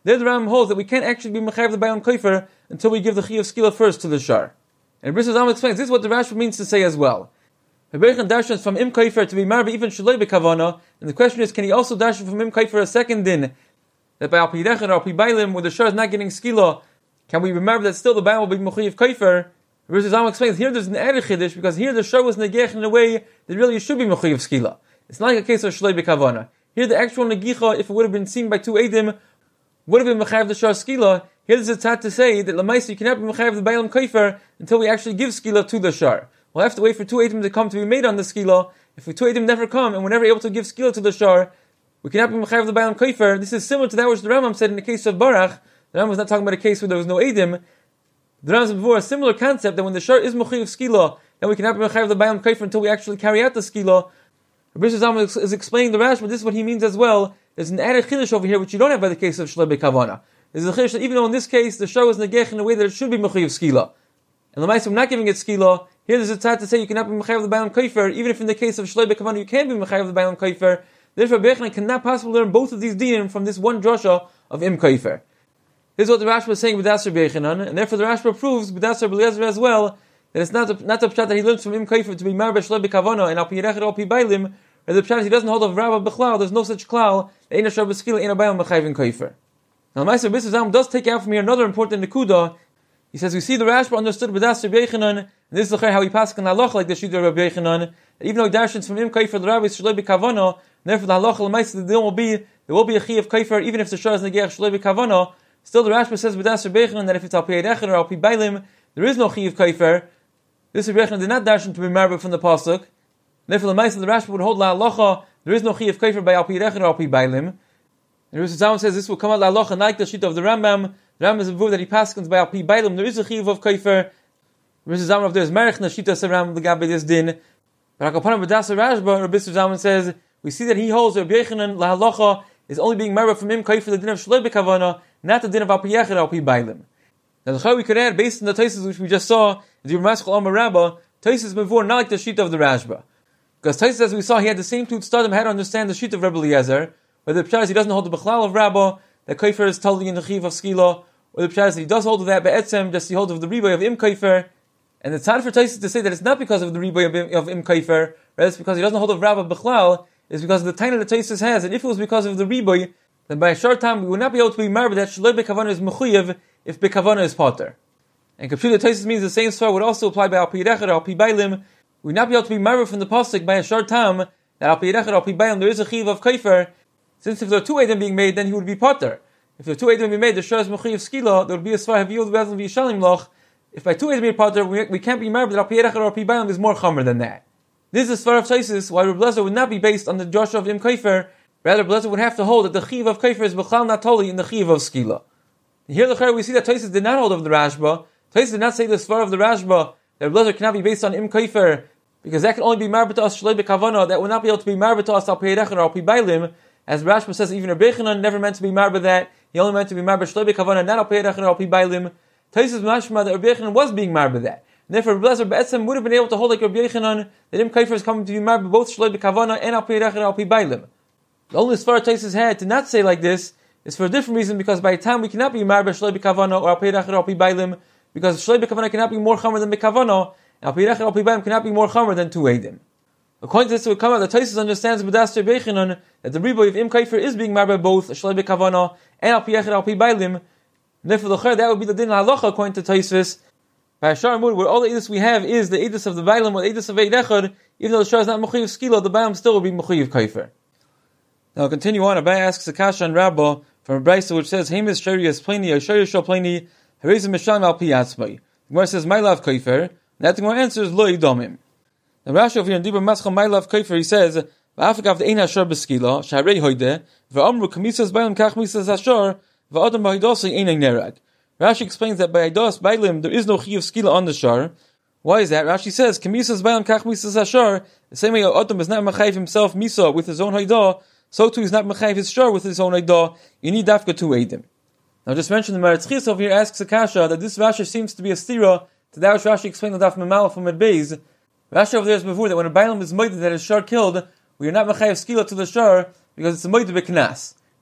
There the Ram holds that we can't actually be mechayev the Bailam Kaifer until we give the Chi of Skila first to the Shar. And Bris Zalman explains this is what the Rashba means to say as well. Hebreichan darshan from Im Kaifer to be marba even shalei bekavana, and the question is, can he also darshan from Im Kaifer a second din that by Alpi Yidechad or Alpi Bailim, where the Shar is not getting Skila, can we remember that still the Bailam will be mechayev Kaifer? Bris Zalman explains here there's an added chiddush because here the Shar was negech in a way that really should be mechayev Skila. It's not like a case of shalei bekavana. Here the actual negicha, if it would have been seen by two edim, would have been mechayev the Shar Skila. Here there's a tzad to say that Lamaisa you cannot be mechayev the Bailam Kaifer until we actually give Skila to the Shar. We'll have to wait for two edim to come to be made on the Skila. If two edim never come and we're never able to give Skila to the Shar, we cannot be mechayev the Bailam Kaifer. This is similar to that which the Rambam said in the case of Barach. The Rambam was not talking about a case where there was no edim. The Rambam said before a similar concept that when the Shar is mechayev Skila, then we cannot be mechayev the Bailam Kaifer until we actually carry out the Skila. Rabbi Zalman is explaining the Rash, but this is what he means as well. There's an added chiddush over here which you don't have by the case of Shlei Bekavana. There's a chiddush that even though in this case the Shar was negech in a way that it should be mechayev Skila, and Lamaisa we're not giving it Skila, here there's a tzad to say you cannot be mechayev the Bailam Kaifer, even if in the case of Shlei Bekavana you can be mechayev the Bailam Kaifer. Therefore Rabbi cannot possibly learn both of these dinim from this one drasha of Im Kaifer. This is what the Rashba is saying with B'das Rabbi Yechanan, and therefore the Rashba proves B'das Rabbi Eliezer as well that it's not the pshat that he learns from Im Kaifer to be marba Shlei Bekavana and Alpi Yidechad or Alpi Bailim. Or the pshat he doesn't hold of Rabba B'chlal, there's no such klal, Eina Shar B'skila, Eina Bailam B'chayvin Kaifer. Now, Meister B'Sir Zalman does take out from here another important nekuda. He says, we see the Rashba understood B'das Rabbi Yechanan, and this is how he passes in halacha like the Shita of Rabbi Yechanan, that even though he darshans from Im Kaifer, the Rabbi is Shlei B'kavana, and therefore the halacha l'maisa the deal will be, there will be a chi of Kaifer, even if the Shar is negech Shlei B'kavana. Still the Rashba says B'das Rabbi Yechanan that if it's Alpi Yidechad or Alpi Bailim, there is no chi of Kaifer. This Rabbi Yechanan did not darshan to be marba from the pasuk. Therefore the Meister the Rashba would hold la halacha. There is no chi of kaifer by Alpi Yidechad or Alpi Bailim. And Rabbi Zalman says this will come out la halacha like the shita of the Rambam. The Rambam is a view that he paskins by Alpi Bailim. There is a chi of kaifer. Rabbi Zalman of there is merich na shita seram l'gabe this din. But Hakapanim B'das Rashba, Rabbi Zalman says we see that he holds Rabbi Yechanan la halacha is only being married from him kaifer the din of shlei bekavana, not the din of Alpi Yidechad or Alpi Bailim. Now the chayv we could add based on the Taisus which we just saw, the Yirmaschal Amar Rabbah, Taisus before not like the shita of the Rashba. Because Taisus, as we saw, he had the same two tzadim how to understand the sheet of Rebbe Eliezer, whether the pshat is he doesn't hold the bechlal of Rabbah, that Kaifer is totally in the chiv of Skila, or the pshat is he does hold of that be'etzem, just he holds of the riboy of Im Kaifer. And it's hard for Taisus to say that it's not because of the riboy of Im Kaifer, rather it's because he doesn't hold of Rabbah bechlal, it's because of the taina that Taisus has, and if it was because of the riboy, then by a short time we would not be able to be married that Shlei Bekavana is mechuyev if Bekavana is potter. And Kapshuta Taisus means the same story would also apply by Alpi Yidechad or Alpi Bailim. We would not be able to be married from the pasuk by a short time that Alpi Yidechad or Alpi Bailim there is a chiv of kaifer. Since if there are two edim being made, then he would be potter. If there are two edim being made, the shor is mechuyev skila. There would be a svar haviyul bezin v'yishalim loch. If by two edim being potter, we can't be married that Alpi Yidechad or Alpi Bailim is more chomer than that. This is svar of Taisus. Why Rebbe Eliezer would not be based on the Joshua of Im Kaifer. Rather, Rebbe Eliezer would have to hold that the chiv of kaifer is b'chal not totally in the chiv of skila. Here, we see that Taisus did not hold of the Rashba. Taisus did not say the svar of the Rashba that Rebbe Eliezer cannot be based on Im Kaifer, because that can only be marba to us Shlei Bekavana, that will not be able to be marba to us Alpi Yidechad or Alpi Bailim. As Rashba says, even Rabbi Yechanan never meant to be marba that, he only meant to be marba Shlei Bekavana, not Alpi Yidechad or Alpi Bailim. Taisus mashma that Rabbi Yechanan was being marba that. And therefore Rebbe Eliezer Be'etzem would have been able to hold like Rabbi Yechanan, that Im Kaifer is coming to be marba both Shlei Bekavana and Alpi Yidechad or Alpi Bailim. The only svar Taisus had to not say like this is for a different reason, because by the time we cannot be marba Shlei Bekavana or Alpi Yidechad or Alpi Bailim, because Shlei Bekavana cannot be more chomer than Bekavana, and Alpi Yidechad or Alpi Bailim cannot be more chomer than two edim. According to this, it would come out that Taisus understands B'das Rabbi Yechanan that the riboy of Im Kaifer is being marba both Shlei Bekavana and Alpi Yidechad or Alpi Bailim. Therefore, that would be the din halacha according to Taisus. By a Shar Amud, where all the edus we have is the edus of the Bailim or the edus of Eid Echad, even though the Shar is not mechuyev skila, the Bailim still will be mechuyev Kaifer. Now, I'll continue on. Abai asks a kasha on Rabbah from a brisa which says, "Hemis sharias pleni, sharias shal pleni, harizim misham al piyatzmai." The Gemara says, "My love Kaifer." That the Gemara answers, "Lo yidomim." The Rashi over here in Dibur Maschal My Love Kaifer, he says, "Va'afik the eina shar b'skila, shaharei hoide, va'amru kamisas bailim kach misas hashar, va'adam b'hidosei einay nerag." Rashi explains that by Idos Bailim there is no chi of skila on the shar. Why is that? Rashi says, "Kamisas bailim kach misas hashar." The same way Adam is not mechayiv himself misa with his own haidah, so too he's not mechayiv his shar with his own haidah. You need dafka two eidim. Now, just mention the Meretz Chis over here asks Akasha that this Rashi seems to be a stira to that which Rashi explained the Daf Memala from Medbeis. Rashi over there is before that when a Bailam is moided that his shar killed, we are not mechayiv skila to the shar because it's a moided b'knas.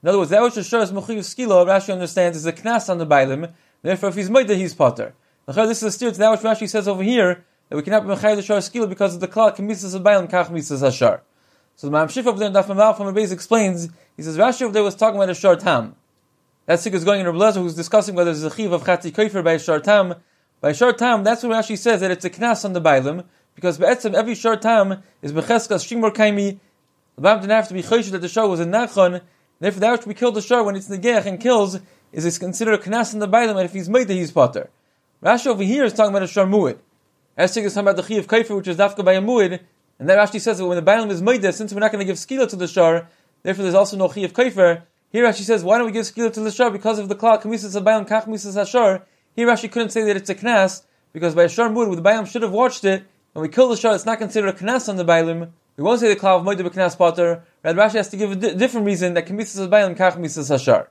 In other words, that which the shor is mechuyev skila, Rashi understands is a knas on the bailim. Therefore, if he's moida, he's potter. This is a steer to that which Rashi says over here, that we cannot be mechayev the shor skila because of the klal kamisas of bailim kach misas hashar. So the Mamshif over there in Daf Memal from Rebbeis explains, he says Rashi over there was talking about a shor tam. That sikh is going in Rebbe Lezer, who's discussing whether there's a chiv of chati kofer by a shor tam. By a shor tam, that's what Rashi says, that it's a knas on the bailim, because be'etzem every shor tam is becheskas shimor kaimi. The Bam didn't have to be chosh that the shor was a nachon. Therefore, that which we kill the shor when it's negech and kills is considered a knas on the bailim, and if he's made, he's potter. Rashi over here is talking about a shor muid. Esig is talking about the chiv kofer, which is dafka by a muid, and that Rashi says that when the bailim is made, since we're not going to give skila to the shor, therefore there's also no chiv kofer. Here Rashi says, why don't we give skila to the shor? Because of the klal kamisas of bailim kach misas hashor. Here Rashi couldn't say that it's a knas, because by a shor muid, the bailim should have watched it. When we kill the shor, it's not considered a knas on the bailim. We won't say the klal of moed b'knas potter. Rather, Rashi has to give a different reason that kamisas of bailim kach misas hashor.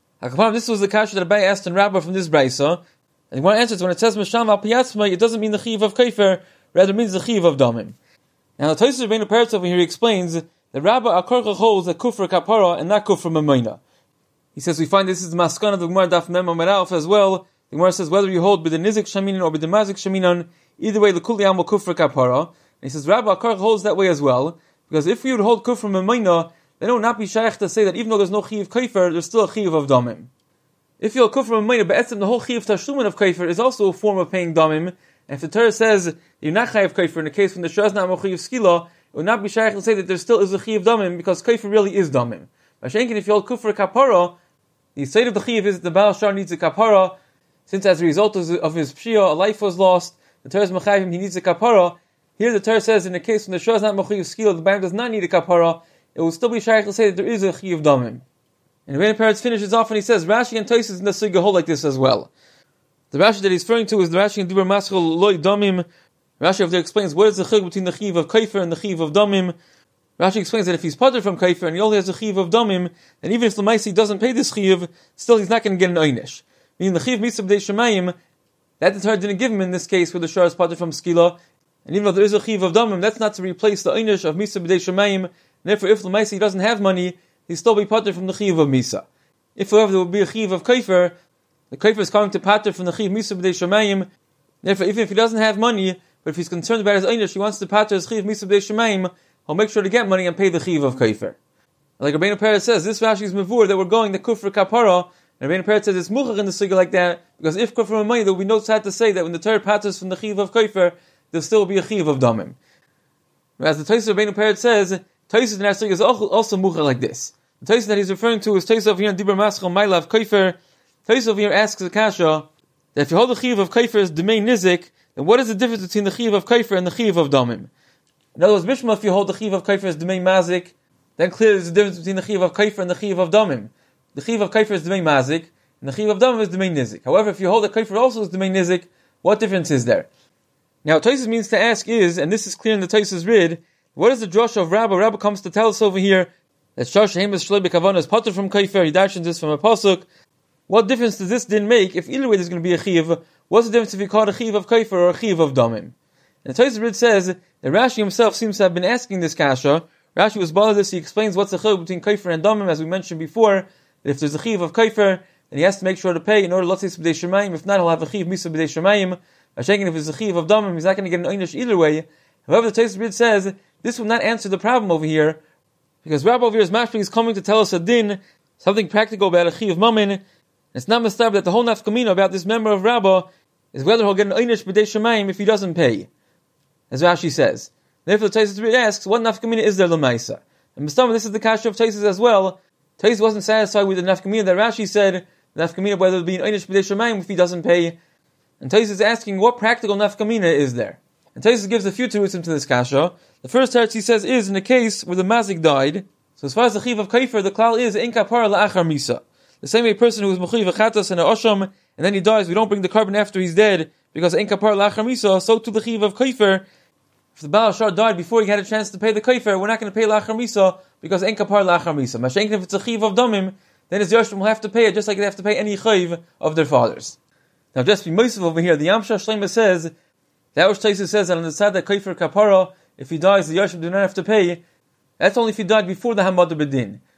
This was the kasha that Abai asked in Rabbah from this brayso, and one answers when it says misham al piyatzma, it doesn't mean the chiv of kofer, rather it means the chiv of damim. Now the Tosfos Rebbeinu Peretz over here explains that Rabbah Akarcha holds that kufr kapara and not kufr mamayna. He says we find this is the maskana of the Gemara Daf Mem Amud Aleph as well. The Gemara says whether you hold b'the nizik shaminan or b'the mazik shaminan, either way the kuli amal kufr kapara. And he says Rabbah Akarcha holds that way as well, because if we would hold kufr mamayna, then it would not be shaykh to say that even though there's no chiv kofer, there's still a chiv of damim. If you hold kufr mamayna, be'etzem the whole chiv tashlumin of kofer is also a form of paying damim. And if the Torah says you're not chayiv kofer in the case when the shor is not mechuyev skila, it would not be shaykh to say that there still is a chiv damim because kofer really is damim. Mashenkin, if you hold kufr kapara, the state of the chiv is that the Baal Shar needs a kapara, since as a result of his pshia a life was lost. The Torah is mechayim, he needs a kapara. Here the Torah says in the case when the shor is not mechuyev skila, the Baal does not need a kapara. It will still be shaykh to say that there is a chiv damim. And Rebbeinu Peretz finishes off and he says Rashi and Tosfos in the Sugya hold like this as well. The Rashi that he's referring to is the Rashi in Dibur Maschel Loi Damim. Rashi over there explains what is the chiluk between the chiv of kofer and the chiv of damim. Rashi explains that if he's potter from kofer and he only has a chiv of damim, then even if the Maisi doesn't pay this chiv, still he's not going to get an einish. Meaning the chiv mitzvah b'dei shemayim, that the Torah didn't give him in this case where the shor is potter from skila, and even though there is a chiv of damim, that's not to replace the einish of mitzvah b'dei shemayim. Therefore, if the Maisi doesn't have money, he'll still be potter from the chiv of misa. If however there would be a chiv of kofer, the kofer is coming to pater from the chiv misa b'dei shemayim. Therefore, even if he doesn't have money, but if he's concerned about his einish, he wants to pater his chiv misa b'dei shemayim, he'll make sure to get money and pay the chiv of kofer. Like Rebbeinu Peretz says, this Rashi is mevur that we're going the kufr kapara, and Rebbeinu Peretz says it's muchach in the sugya like that, because if kufr money, there will be no sad to say that when the Torah paters from the chiv of kofer, there'll still be a chiv of damim. Whereas the Tosfos Rebbeinu Peretz says, Tosfos in that sugya is also muchach like this. The Tosfos that he's referring to is Tosfos over here in Dibur Maschel Mailav Kofer. Tosfos over here asks the kasha that if you hold the chiv of kofer as demei nizik, then what is the difference between the chiv of kofer and the chiv of damim? In other words, Mishma, if you hold the chiv of kofer as demei mazik, then clearly there's a difference between the chiv of kofer and the chiv of damim. The chiv of kofer is demei mazik, and the chiv of damim is demei nizik. However, if you hold the kofer also as demei nizik, what difference is there? Now, what Tosfos means to ask is, and this is clear in the Tosfos Rid, what is the drasha of Rabbah? Rabbah comes to tell us over here that Shor Shehemes Shloi B'Kavana is potter from kofer. He darshans this from a pasuk. What difference does this din make if either way there's going to be a chiv? What's the difference if you call it a chiv of kofer or a chiv of damim? And the Tosfos Rid says that Rashi himself seems to have been asking this kasha. Rashi was bothered this. He explains what's the chiluk between kofer and damim, as we mentioned before. That if there's a chiv of kofer, then he has to make sure to pay in order to lotzis b'dei shemayim. If not, he'll have a chiv misa b'dei shemayim. If it's a chiv of damim, he's not going to get an einish either way. However, the Tosfos Rid says this will not answer the problem over here, because Rabbi over here is mashping is coming to tell us a din, something practical about a chiv of mammon. It's not mistab that the whole nafkamina about this member of Rabbah is whether he'll get an einish b'dei shemayim if he doesn't pay, as Rashi says. Therefore, the Tosfos Rid asks, what nafkamina is there l'maisa? And mistab, this is the kasha of Tosfos as well. Tosfos wasn't satisfied with the nafkamina that Rashi said, the nafkamina whether it'll be an einish b'dei shemayim if he doesn't pay. And Tosfos is asking, what practical nafkamina is there? And Tosfos gives a few terutzim to this kasha. The first teretz he says is in the case where the mazik died. So as far as the chiv of kofer, the klal is ein kapara la'achar misa. The same way a person who is mechuyev chatas and a osham, and then he dies, we don't bring the carbon after he's dead because ein kapara la'achar misa. So to the chiv of kofer, if the Baal Shar died before he had a chance to pay the kofer, we're not going to pay la'achar misa because ein kapara la'achar misa. Mashenkin, if it's a chiv of damim, then his yoshim will have to pay it just like they have to pay any chiv of their fathers. Now, just be Mosif over here, the Yamshah Shlema says that which Tosfos says that on the side that kofer kapara, if he dies, the yoshim do not have to pay. That's only if he died before the Hamad B'din.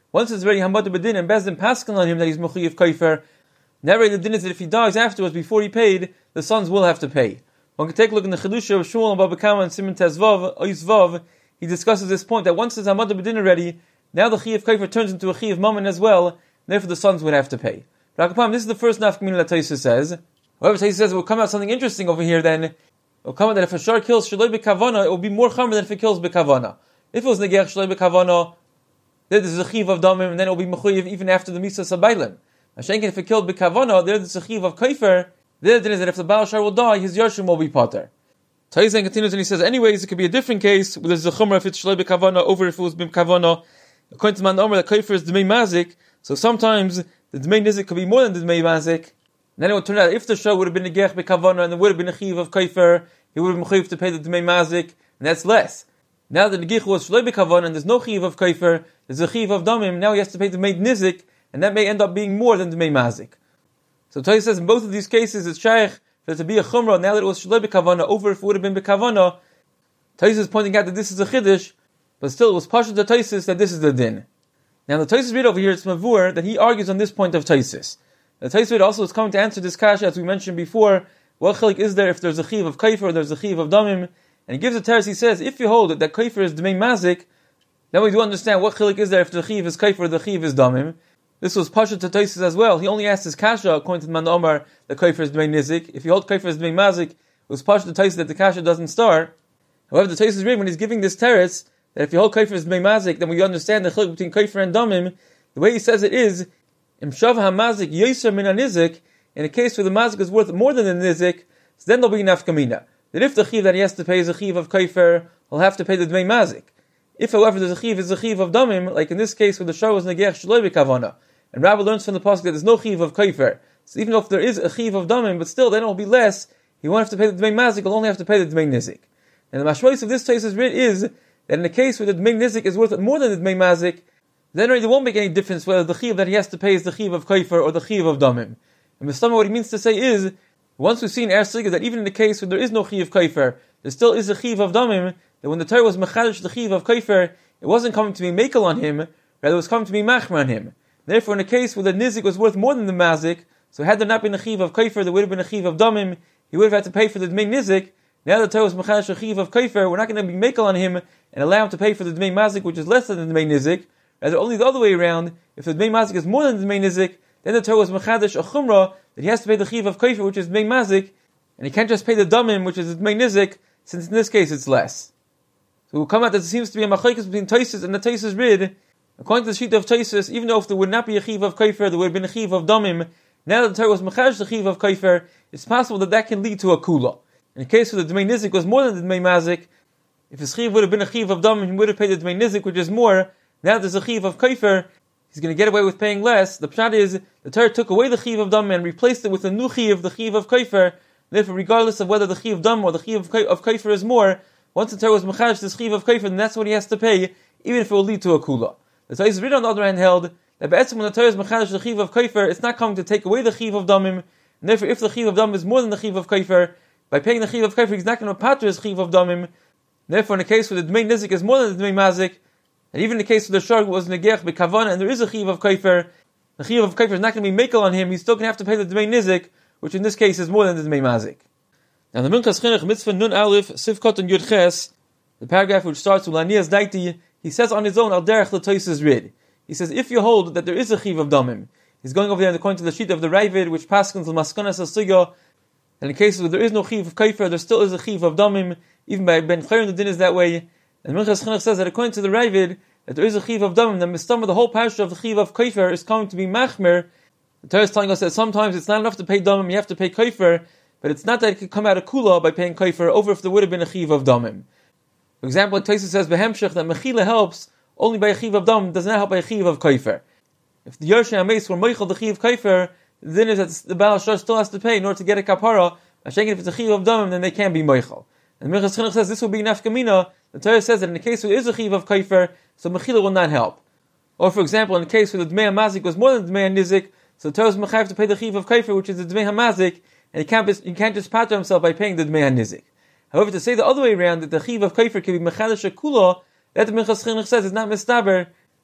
Once it's already hamad b'din and Bezdin paskin on him that he's mechuyev kaifer, never the din is that if he dies afterwards before he paid, the sons will have to pay. One can take a look in the Chidusha of Shmuel and Baba Kama and Simon Tezvav, Oisvav. He discusses this point that once it's hamad b'din already, now the chiyav kaifer turns into a chiyav mammon as well. Therefore, the sons would have to pay. Rakapam, this is the first nafkamina that Taisa says. However, Taisa says it will come out something interesting over here. Then it will come out that if a shar kills shaloi b'kavana, it will be more chamer than if it kills b'kavana. If it was negech shaloi b'kavana, there is a chiv of damim, and then it will be mechuyev even after the misa sabaylim. Hashenkin, if it killed b'kavana, there is a chiv of kaifer. The other thing is that if the Baal Shar will die, his Yarshim will be potter. Taisa continues and he says, anyways, it could be a different case where there's a chumrah if it's shaloi b'kavana over if it was b'kavana. According to Man Omer, that kaifer is dmei mazik, so sometimes the dmei nizik could be more than the dmei mazik. And then it would turn out if the shah would have been a gech b'kavana and there would have been a chiv of kaifer, he would have been chiv to pay the dmei mazik, and that's less. Now that the gech was shaloi b'kavana and there's no chiv of kaifer, there's a chiv of damim, now he has to pay the dmei nizik, and that may end up being more than dmei mazik. So Taisa says in both of these cases it's shaykh for it to be a chumrah now that it was shaloi b'kavana over if it would have been b'kavana. Taisa is pointing out that this is a chiddush, but still it was partial to Taisis that this is the din. Now the Taisis read over here, it's Mavur, that he argues on this point of Taisis. The Taisis read also is coming to answer this kasha as we mentioned before, what chilik is there if there's a chiv of kaifer or there's a chiv of damim, and he gives a teres, he says, if you hold that kaifer is dmei mazik, then we do understand what chilik is there if the chiv is kaifer or the chiv is damim. This was partial to Taisis as well. He only asked his kasha, according to the Man Omar, that kaifer is dmei nizik. If you hold kaifer is dmei mazik, it was partial to Taisis that the kasha doesn't start. However, the Taisis read when he's giving this teres, that if you hold kaifer is dmei mazik, then we understand the chilik between kaifer and damim. The way he says it is, im shav hamazik yoser min nizik. In a case where the mazik is worth more than the nizik, so then there'll be nafkamina. That if the chiv that he has to pay is a chiv of kaifer, he'll have to pay the dmei mazik. If, however, there's a chiv is a chiv of damim, like in this case where the shah was negech shaloi b'kavana, and Rabbi learns from the pasuk that there's no chiv of kaifer. So even if there is a chiv of damim, but still then it will be less. He won't have to pay the dmei mazik. He'll only have to pay the dmei nizik. And the mashmois of this Taisa's writ is that in the case where the dmei nizik is worth more than the dmei mazik, then already it won't make any difference whether the chiv that he has to pay is the chiv of kaifer or the chiv of damim. And Mistama, what he means to say is, once we've seen Er Siga that even in the case where there is no chiv of kaifer, there still is a chiv of damim. That when the Torah was mechadish the chiv of kaifer, it wasn't coming to be mekel on him, rather it was coming to be machmer on him. Therefore, in a case where the nizik was worth more than the mazik, so had there not been a chiv of kaifer, there would have been a chiv of damim. He would have had to pay for the dmei nizik. Now the Torah was mechadish a chiv of kaifer, we're not going to be mekel on him and allow him to pay for the dmei mazik, which is less than the dmei nizik. Rather, only the other way around. If the dmei mazik is more than the dmei nizik, then the Torah was mechadish a chumrah that he has to pay the chiv of kaifer, which is dmei mazik, and he can't just pay the damim, which is the dmei nizik, since in this case it's less. So we'll come out that there seems to be a machlekes between Taisis and the Taisis rid. According to the sheet of Taisis, even though if there would not be a chiv of kaifer, there would have been a chiv of damim. Now that the Torah was mechadish the chiv of kaifer, it's possible that that can lead to a kula. In the case where the dmei nizik was more than the dmei mazik, if his chiv would have been a chiv of damim, he would have paid the dmei nizik, which is more. Now there's a chiv of kaifer, he's going to get away with paying less. The pshat is, the Torah took away the chiv of damim and replaced it with a new chiv, the chiv of kaifer. Therefore, regardless of whether the chiv of damim or the chiv of kaifer is more, once the Torah was mechadish this chiv of kaifer, then that's what he has to pay, even if it will lead to a kula. The Torah is written on the other hand held that when the Torah is mechadish the chiv of kaifer, it's not coming to take away the chiv of damim, and therefore if the chiv of damim is more than the chiv of kaifer, by paying the chiv of kaifer, he's not going to patr his chiv of damim. Therefore, in a case where the dmei nizik is more than the dmei mazik, and even in the case where the shar was negech b'kavana and there is a chiv of kaifer, the chiv of kaifer is not going to be mekel on him, he's still going to have to pay the dmei nizik, which in this case is more than the dmei mazik. Now the Minchas Chinuch Mitzvah Nun Aleph Sivkot and Yud Ches, the paragraph which starts with Lanias Daiti, he says on his own Al Derech L'Toises Rid. He says if you hold that there is a chiv of damim, he's going over there according to the sheet of the Ravid, which paskins l'maskanas asiga. And in cases where there is no chiv of kaifer, there still is a chiv of damim. Even by Ben Chayrim the din is that way. And Minchas Chinuch says that according to the Ravid, that there is a chiv of damim. Then Mistama, the whole parasha of the chiv of kaifer is coming to be machmer. The Torah is telling us that sometimes it's not enough to pay damim, you have to pay kaifer. But it's not that it could come out of kula by paying kaifer over if there would have been a chiv of damim. For example, like Taisa says behemshech that mechila helps only by a chiv of damim, does not help by a chiv of kaifer. If the Yerusha Ames were meichel the chiv of kaifer, then is that the Baal Shar still has to pay in order to get a kapara. If it's a chiv of damim, then they can't be meichel. And Minchas Chinuch says this will be nafkamina. The Torah says that in the case where there is a chiv of kaifer, so mechila will not help. Or for example, in the case where the dmei hamazik was more than the dmei hanizik, so the Torah is mechayiv to pay the chiv of kaifer, which is the dmei hamazik, and he can't just pater himself by paying the dmei hanizik. However, to say the other way around, that the chiv of kaifer can be mechadish a kula, that the Minchas Chinuch says is not mistaber,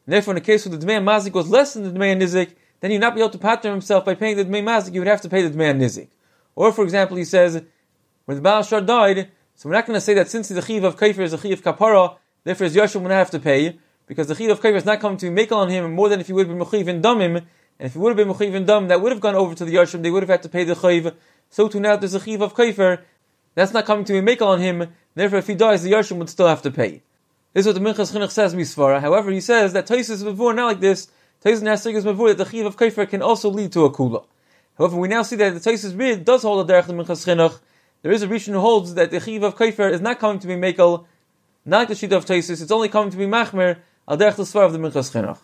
And therefore, in the case where the Dmei Mazik was less than the Dmei Nizik, then he'd not be able to pattern himself by paying the Dmei Mazik, he would have to pay the Dmei Nizik. Or, for example, he says, when the Baal Shar died, so we're not going to say that since the Chiv of Kaifer is a Chiv Kapara, therefore his Yashim will not have to pay, because the Chiv of Kaifer is not coming to be Mekel on him more than if he would have been Mechiv in Damim, and if he would have been Mechiv in Dam, that would have gone over to the Yashim, they would have had to pay the Chiv. So too now there's a Chiv of Kaifer, that's not coming to be Mekel on him, therefore if he dies, the Yashim would still have to pay. This is what the Minchas Chinuch says, Misvara. However, he says that Taisus Mavur, not like this, Taisus Nasig is Mavur, that the Chiv of Kaifer can also lead to a Kula. However, we now see that the Taisus Rid does hold a derech the Minchas Chinuch. There is a Rishon who holds that the Chiv of Kaifer is not coming to be Mekel, not like the Shita of Taisus, it's only coming to be Machmer, al derech the Svar of the Minchas Chinuch.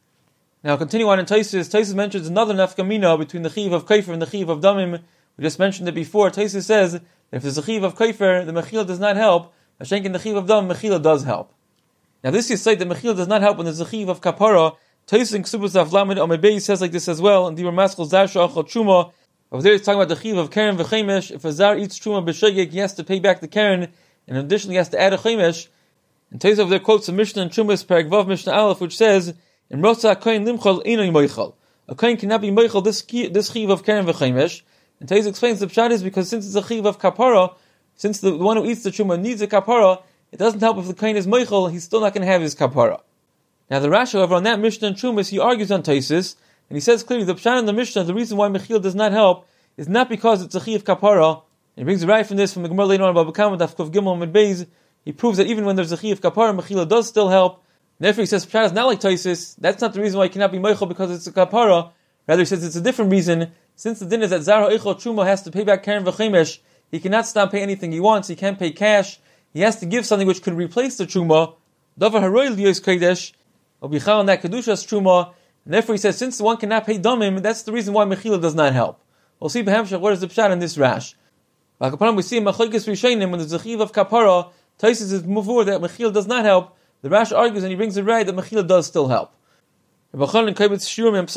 Now, continue on in Taisus. Taisus mentions another nafkamina between the Chiv of Kaifer and the Chiv of Damim. We just mentioned it before. Taisus says that if there's a Chiv of Kaifer, the Mechila does not help. Hashenk in the Chiv of Dam, Mechila does help. Now, this is said that Mechila does not help when there's a Chiv of Kapara. Taisus in Ksubas Avlamid Amebei says like this as well. And the Ramaskal Zarsha Achot Truma. Over there, it's talking about the Chiv of Karen v'Chemesh. If a Zar eats Truma b'Shegeg, he has to pay back the Karen, and additionally he has to add a Chemesh. And Taisus over there quotes a Mishnah in Trumas Perek Vav Mishnah Aleph, which says, "In Rotza Kohen Limchol Einoi Moichel." A Kohen cannot be Moichel this Chiv of Karen v'Chemesh. And Taisus explains the pshat is because since it's a Chiv of Kapara, since the one who eats the Truma needs a Kapara, it doesn't help if the Kohen is Moichel, he's still not going to have his Kapara. Now the Rashi, however, on that Mishnah in Trumas, he argues on Taisus, and he says clearly the pshat in the Mishnah, the reason why Mechil does not help is not because it's a Chiv Kapara. And he brings a right from this from the Gemara later on about Baba Kama Daf Kuf Gimel Amud Beis. He proves that even when there's a Chiv Kapara, Mechila does still help. And therefore he says pshat is not like Taisus. That's not the reason why he cannot be Meichel because it's a Kapara. Rather he says it's a different reason. Since the din is that Zar Ha'echol Truma has to pay back Karen v'Chemesh, he cannot stop pay anything he wants. He can't pay cash. He has to give something which could replace the Truma. Davar Haroil Liyos Kodesh. Obichal on that Kedushas Truma. And therefore he says since the one cannot pay Damim, that's the reason why Mechila does not help. We'll see B'Hamshach what is the pshat in this rash. We see in Machlokes Rishonim when there's a Chiv of Kapara, Taisus is muvur that Mechila does not help. The rash argues and he brings it right that Mechila does still help. He discusses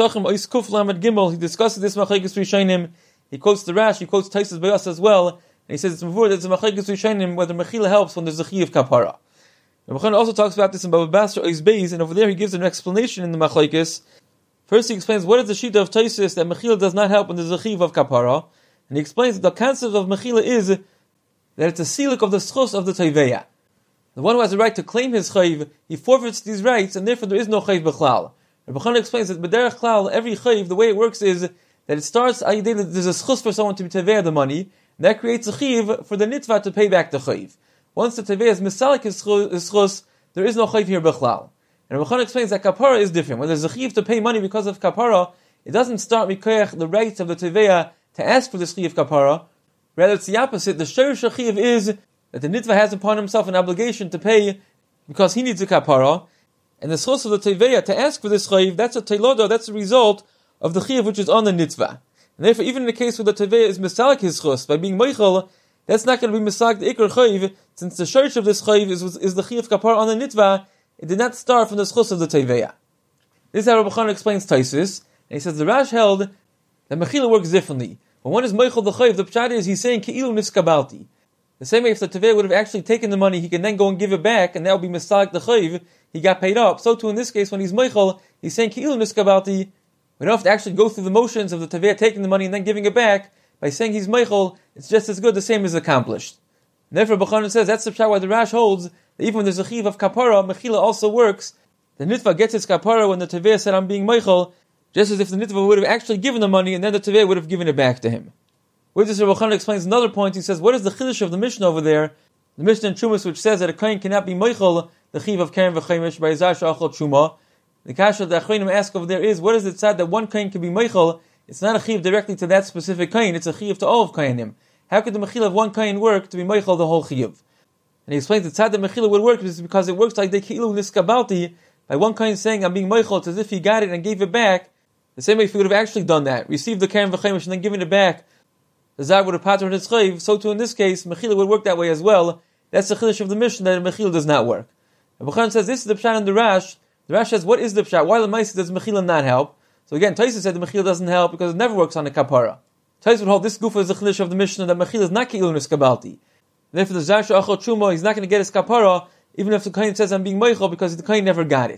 this Machlokes Rishonim. He quotes the rash, he quotes Taisus Bayas as well, and he says it's muvur that it's a Machlokes Rishonim whether Mechila helps when there's a Chiv of Kapara. The Bachon also talks about this in Baba Basra Ois Beis, and over there he gives an explanation in the Machlokes. First he explains what is the Shita of Taisus that Mechila does not help when there's a Chiv of Kapara, and he explains that the concept of Mechila is that it's a silik of the schus of the Teiveya. The one who has the right to claim his chayv, he forfeits these rights, and therefore there is no chayv b'chlal. Rabbi Chana explains that b'derech klal, every chayv, the way it works is that it starts, there's a schus for someone to be teveya the money, and that creates a chayv for the nitva to pay back the chayv. Once the teveya is misalik his schus, there is no chayv here b'chlal. And Rabbi Chana explains that kapara is different. When there's a chayv to pay money because of kapara, it doesn't start mikoyach the rights of the teveya to ask for this chayv kapara. Rather, it's the opposite. The shorish chayv is that the nitva has upon himself an obligation to pay because he needs a kapara, and the schus of the teveya to ask for this chayv, that's a teiloda, that's a result of the chayv which is on the nitva. And therefore, even in the case where the teveya is misalik his schus by being meichel, that's not going to be misalik the ikar chayv, since the shorish of this chayv is the chayv kapara on the nitva. It did not start from the schus of the teveya. This is how Rabbi Chana explains Taisus, and he says the Rash held that mechila works differently. When one is meichel the chayv, the pshat is he's saying ki'ilu niskabalti. The same way if the teveya would have actually taken the money, he can then go and give it back, and that would be misalik the chayv. He got paid up. So too in this case, when he's meichel, he's saying ki'ilu niskabalti. We don't have to actually go through the motions of the teveya taking the money and then giving it back. By saying he's meichel, it's just as good. The same is accomplished. And therefore, B'chanan says that's the pshat why the Rash holds that even when there's a chiv of kapara, mechila also works. The nitva gets its kapara when the teveya said I'm being meichel, just as if the nitva would have actually given the money and then the teveya would have given it back to him. With this, Rabbi Chana explains another point. He says, what is the chiddush of the Mishnah over there? The Mishnah in Trumas, which says that a kohen cannot be meichel the chiv of karen v'chemesh by zar shachol truma. The kasha that Achronim ask over there is, what is it said that one kohen can be meichel? It's not a chiv directly to that specific kohen, it's a chiv to all of kohenim. How could the mechila of one kohen work to be meichel the whole chiv? And he explains that tzad the mechila would work is because it works like the ki'ilu niskabalti, by one kohen saying I'm being meichel, it's as if he got it and gave it back. The same way if he would have actually done that, received the karen v'chemesh and then given it back, the zar would have patterned his chayv. So too in this case, mechila would work that way as well. That's the chiddush of the Mishnah that mechila does not work. And B'chan says this is the pshat in the Rash. The Rash says what is the pshat? Why the Maisa does mechila not help? So again, Taisus said the mechila doesn't help because it never works on the kapara. Taisus would hold this gufa is the chiddush of the Mishnah that mechila is not ki'ilu niskabalti. Therefore, the zar she'achol truma, he's not going to get his kapara even if the kohen says I'm being meichel because the kohen never got it.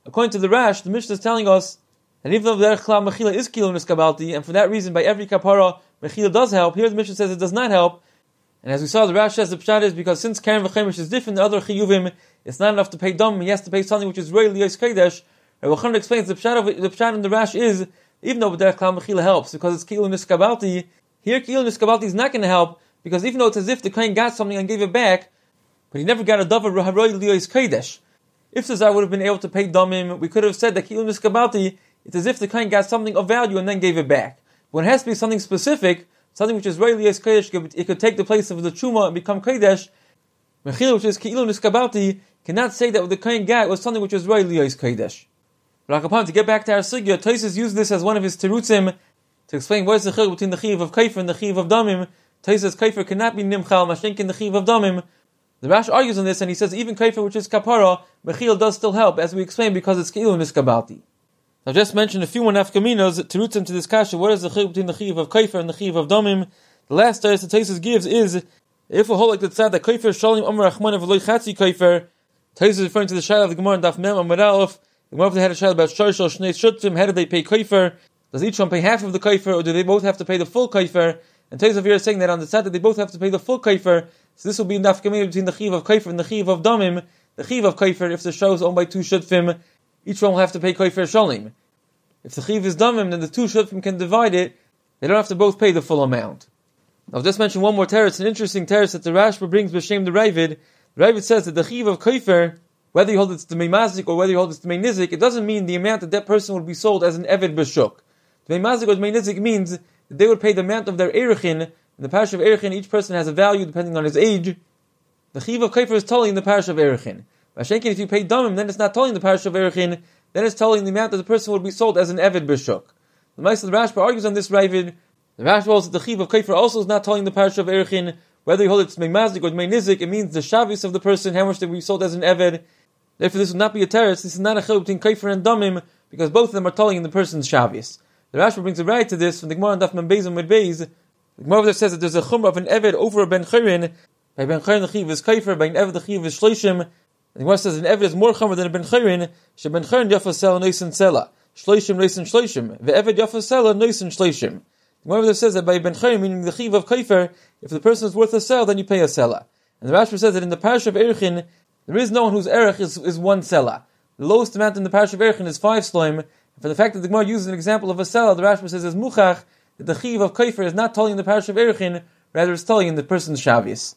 according to the Rash, the Mishnah is telling us that even though the Derech Klal Mechila is Kilun Niskabalti, and for that reason, by every Kapara, Mechila does help, here the Mishnah says it does not help. And as we saw, the Rash says the Pshat is because since Karen V'Chemish is different than other Chiyuvim, it's not enough to pay Dam, he has to pay something which is really Yos Kodesh. And Reb Chanan explains the Pshat in the Rash is, even though the Derech Klal Mechila helps, because it's Kilun Niskabalti, here Kilun Niskabalti is not going to help, because even though it's as if the Kohen got something and gave it back, but he never got a Davar Haroy Liyos Kodesh. If Cesar would have been able to pay Damim, we could have said that Kilun Niskabalti, it's as if the Kohen got something of value and then gave it back. But it has to be something specific, something which is really as Kodesh, it could take the place of the Chuma and become Kodesh. Mechila, which is Kilun Niskabalti, cannot say that what the Kohen got was something which is really as Kodesh. But to get back to our Sugya, Tosfos used this as one of his terutzim to explain what is the chiluk between the Chiv of Kaifer and the Chiv of Damim. Tosfos says Kaifer cannot be Nimchal, Mashenkin the Chiv of Damim. The Rash argues on this and he says even Kaifer, which is Kapara, Mechila does still help, as we explained, because it's Kilun Niskabalti. I've just mentioned a few more nafkaminos terutzim to this kasha. What is the chiluk between the Chiv of Kaifer and the Chiv of Damim? The last teretz that Tosfos gives is, if we hold like the tzad that Kaifer Shalim Amar Rachman V'Loi Chatzi Kaifer, Tosfos is referring to the shayla of the Gemara in Daf Mem Amar Aleph. The Gemara had a shayla about Shorshel Shnei Shutzim. How do they pay Kaifer? Does each one pay half of the Kaifer, or do they both have to pay the full Kaifer? And Tosfos here is saying that on the tzad that they both have to pay the full Kaifer. So this will be nafkamina between the Chiv of Kaifer and the Chiv of Damim. The Chiv of Kaifer, if the show is owned by two Shutfim, each one will have to pay Kaifer Shalim. If the Chiv is Damim, then the two Shutfim can divide it. They don't have to both pay the full amount. I'll just mention one more teretz, an interesting teretz that the Rashba brings b'shem the Ravid. The Ravid says that the Chiv of Kaifer, whether you hold it's the Meimazik or whether you hold it's the Meinizik, it doesn't mean the amount that person would be sold as an Eved B'shuk. The Meimazik or the Meinizik means that they would pay the amount of their Erechin. In the parish of Erechin, each person has a value depending on his age. The Chiv of Kaifer is telling the parish of Erechin. Vashenkin, if you pay Damim, then it's not telling the parish of Erechin, then it's telling the amount that the person would be sold as an Eved B'shuk. The Ma'aseh of the Rashba argues on this Ravid. The Rashba holds that the Chiv of Kaifer also is not telling the parish of Erechin, whether you hold it's Meimazik or Meinizik, it means the Shavis of the person, how much they would be sold as an Eved. Therefore, this would not be a teretz. This is not a chiluk between Kaifer and Damim, because both of them are telling in the person's Shavis. The Rashba brings a right to this from the Gemara and Daf Mem Beis and Mid Beis. The Gemara says that there's a chumrah of an Eved over a Ben Chayrin. By Ben Chayrin the Chiv is Kaifer, by an Eved the Chiv is Shloshim. The Gemara says an Eved is more chumrah than a Ben Chayrin. She Ben Chayrin yafasel noisin sela. Shloshim noisin shloshim. The Eved yafasel noisin shloshim. The Gemara says that by Ben Chayrin, meaning the Chiv of Kaifer, if the person is worth a sel, then you pay a sela. And the Rashba says that in the parish of Erechin, there is no one whose erech is one sela. The lowest amount in the parish of Erechin is 5 sloim. And for the fact that the Gemara uses an example of a sela, the Rashba says is muchach, that the Chiv of Kaifer is not telling in the parish of Erechin, rather it's telling in the person's Shavis.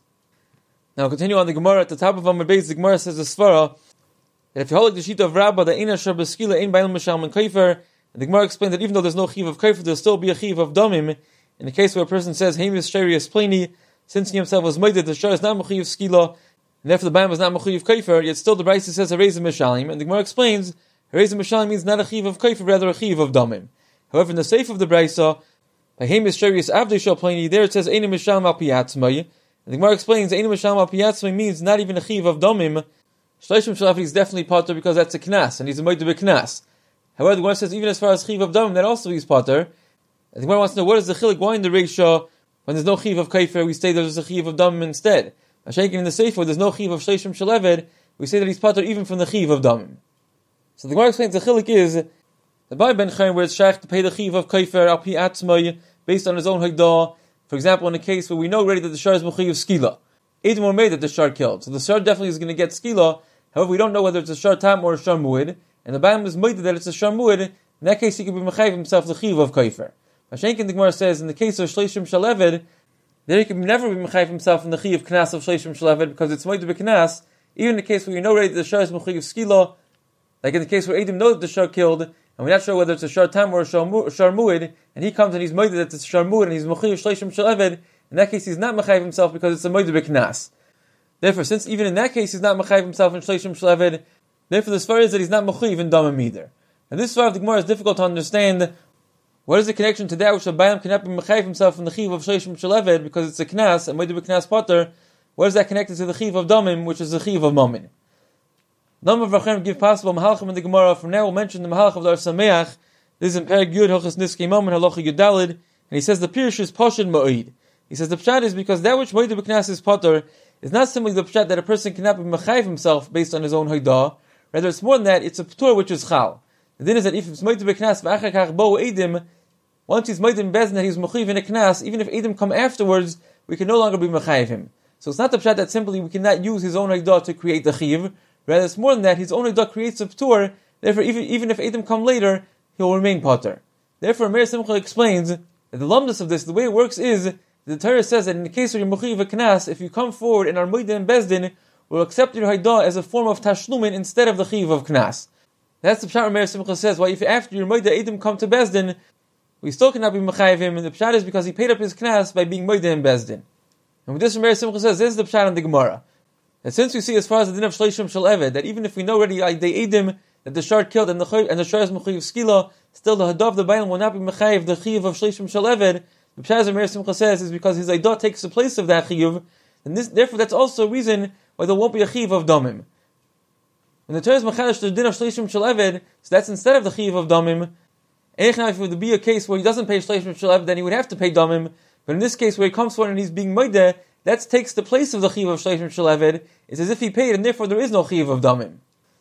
Now continue on the Gemara at the top of Amar Beis. The Gemara says a svara that if you hold like the Shita of Rabbah, the Eina Shar Beskila Ein Bailam Mishal and Kaifer, and the Gemara explained that even though there's no Chiv of Kaifer, there'll still be a Chiv of Damim. In the case where a person says Hamis Sharius Pliny, since he himself was made, the Shar is not Mechiv Skila, and therefore the Bam was not Mechiv Kaifer, yet still the Brisa says Harezim Mishalim, and the Gemara explains Harezim Mishalim means not a Chiv of Kaifer, rather a Chiv of Damim. However, in the Seif of the Brisa, by Hamis Sharius Avdei Shal Pliny, there it says Eina Mishalim Al Piyatzmai, and the Gemara explains Eina Mishalim Al Piyatzmai means not even a Chiv of Damim. Shloshim Shalaf is definitely Potter because that's a Knas, and he's a Moed Knas. However, the Gemara says even as far as Chiv of Damim, that also is Potter. And the Gemara wants to know what is the Chilik, why in the Reisha, when there's no Chiv of Kaifer, we say there's a Chiv of Damim instead. Mashakin in the Sefer, there's no Chiv of Shloshim Shaleved, we say that he's Potter even from the Chiv of Damim. So the Gemara explains the Chilik is that by Ben Chaim, where it's Shaykh to pay the Chiv of Kaifer, Al Pi Atzmai, based on his own Hagdah. For example, in a case where we know already that the Shar is Mechiv Skila, Edom were made that the Shar killed, so the Shar definitely is going to get Skila. However, we don't know whether it's a Shar Tam or a Shar Muid, and the Bam is made that it's a Shar Muid. In that case, he could be Mechayiv himself the Chiv of Kaifer. Mashenkin the Gemara says in the case of Shloshim Shaleved, there he can never be Mechayiv himself in the Chiv Knas of Shloshim Shaleved because it's Moed Knas. Even in the case where you know already that the Shar is Mechiv Skila, like in the case where Edom knows that the Shar killed, and we're not sure whether it's a Shar Tam or a Shar Muid, and he comes and he's Moed that it's a Shar Muid and he's Mechiv Shloshim Shaleved. In that case, he's not Mechayiv himself because it's a Moed Knas. Therefore, since even in that case he's not Mechayiv himself in Shloshim Shaleved, therefore the Svar is that he's not Mechayiv in Damim either. And this Svar of the Gemara is difficult to understand. What is the connection to that which a Bayam cannot be Mechayiv himself in the Chiv of Shloshim Shaleved because it's a Knas, and Moed Knas Potter? What is that connected to the Chiv of Damim, which is the Chiv of Momin? Number of Rachem give possible Mahalchim in the Gemara. From now we'll mention the Mahalch of the Ar Sameach. This is in Perek Yud Hilchos Niskei Momin Halacha Yudalid, and he says the Pirush is Poshin Ma'id. He says the Pshat is because that which Moed Knas is Potter is not simply the Pshat that a person cannot be Mechayiv himself based on his own Haidah. Rather, it's more than that, it's a ptur which is chal. The din is that if it's moed b'knas v'achar bo edim, once he's moed in bezin that he's mechiv in a knas, even if edim come afterwards, we can no longer be mechayiv him. So it's not the pshat that simply we cannot use his own eidah to create the chiv. Rather, it's more than that, his own eidah creates a ptur. Therefore, even if edim come later, he will remain potter. Therefore, Meir Simcha explains that the lumdus of this, the way it works is, the Torah says that in the case where you're mechiv a knas, if you come forward and are moed in bezdin, we'll accept your haidah as a form of tashlumin instead of the chiv of knas. That's the pshat where Meir Simcha says, why if after your moed edim come to bezdin, we still cannot be mechayiv him, and the pshat is because he paid up his knas by being moed in bezdin. And with this, Meir Simcha says, this is the pshat in the Gemara. That since we see as far as the din of shleishim shel eved, that even if we know already they edim that the shar killed and the shar is mechayiv skila, still the hadav the bailam will not be mechayiv the chiv of shleishim shel eved. The pshat as Meir Simcha says is because his aidah takes the place of that chiv, and therefore that's also a reason why there won't be a chiv of damim. When the Torah is mechadash the din of shleishim shel eved, so that's instead of the chiv of damim. If it would be a case where he doesn't pay shleishim shel eved, then he would have to pay damim. But in this case, where he comes forward and he's being moedeh, that takes the place of the chiv of shleishim shel eved. It's as if he paid, and therefore there is no chiv of damim.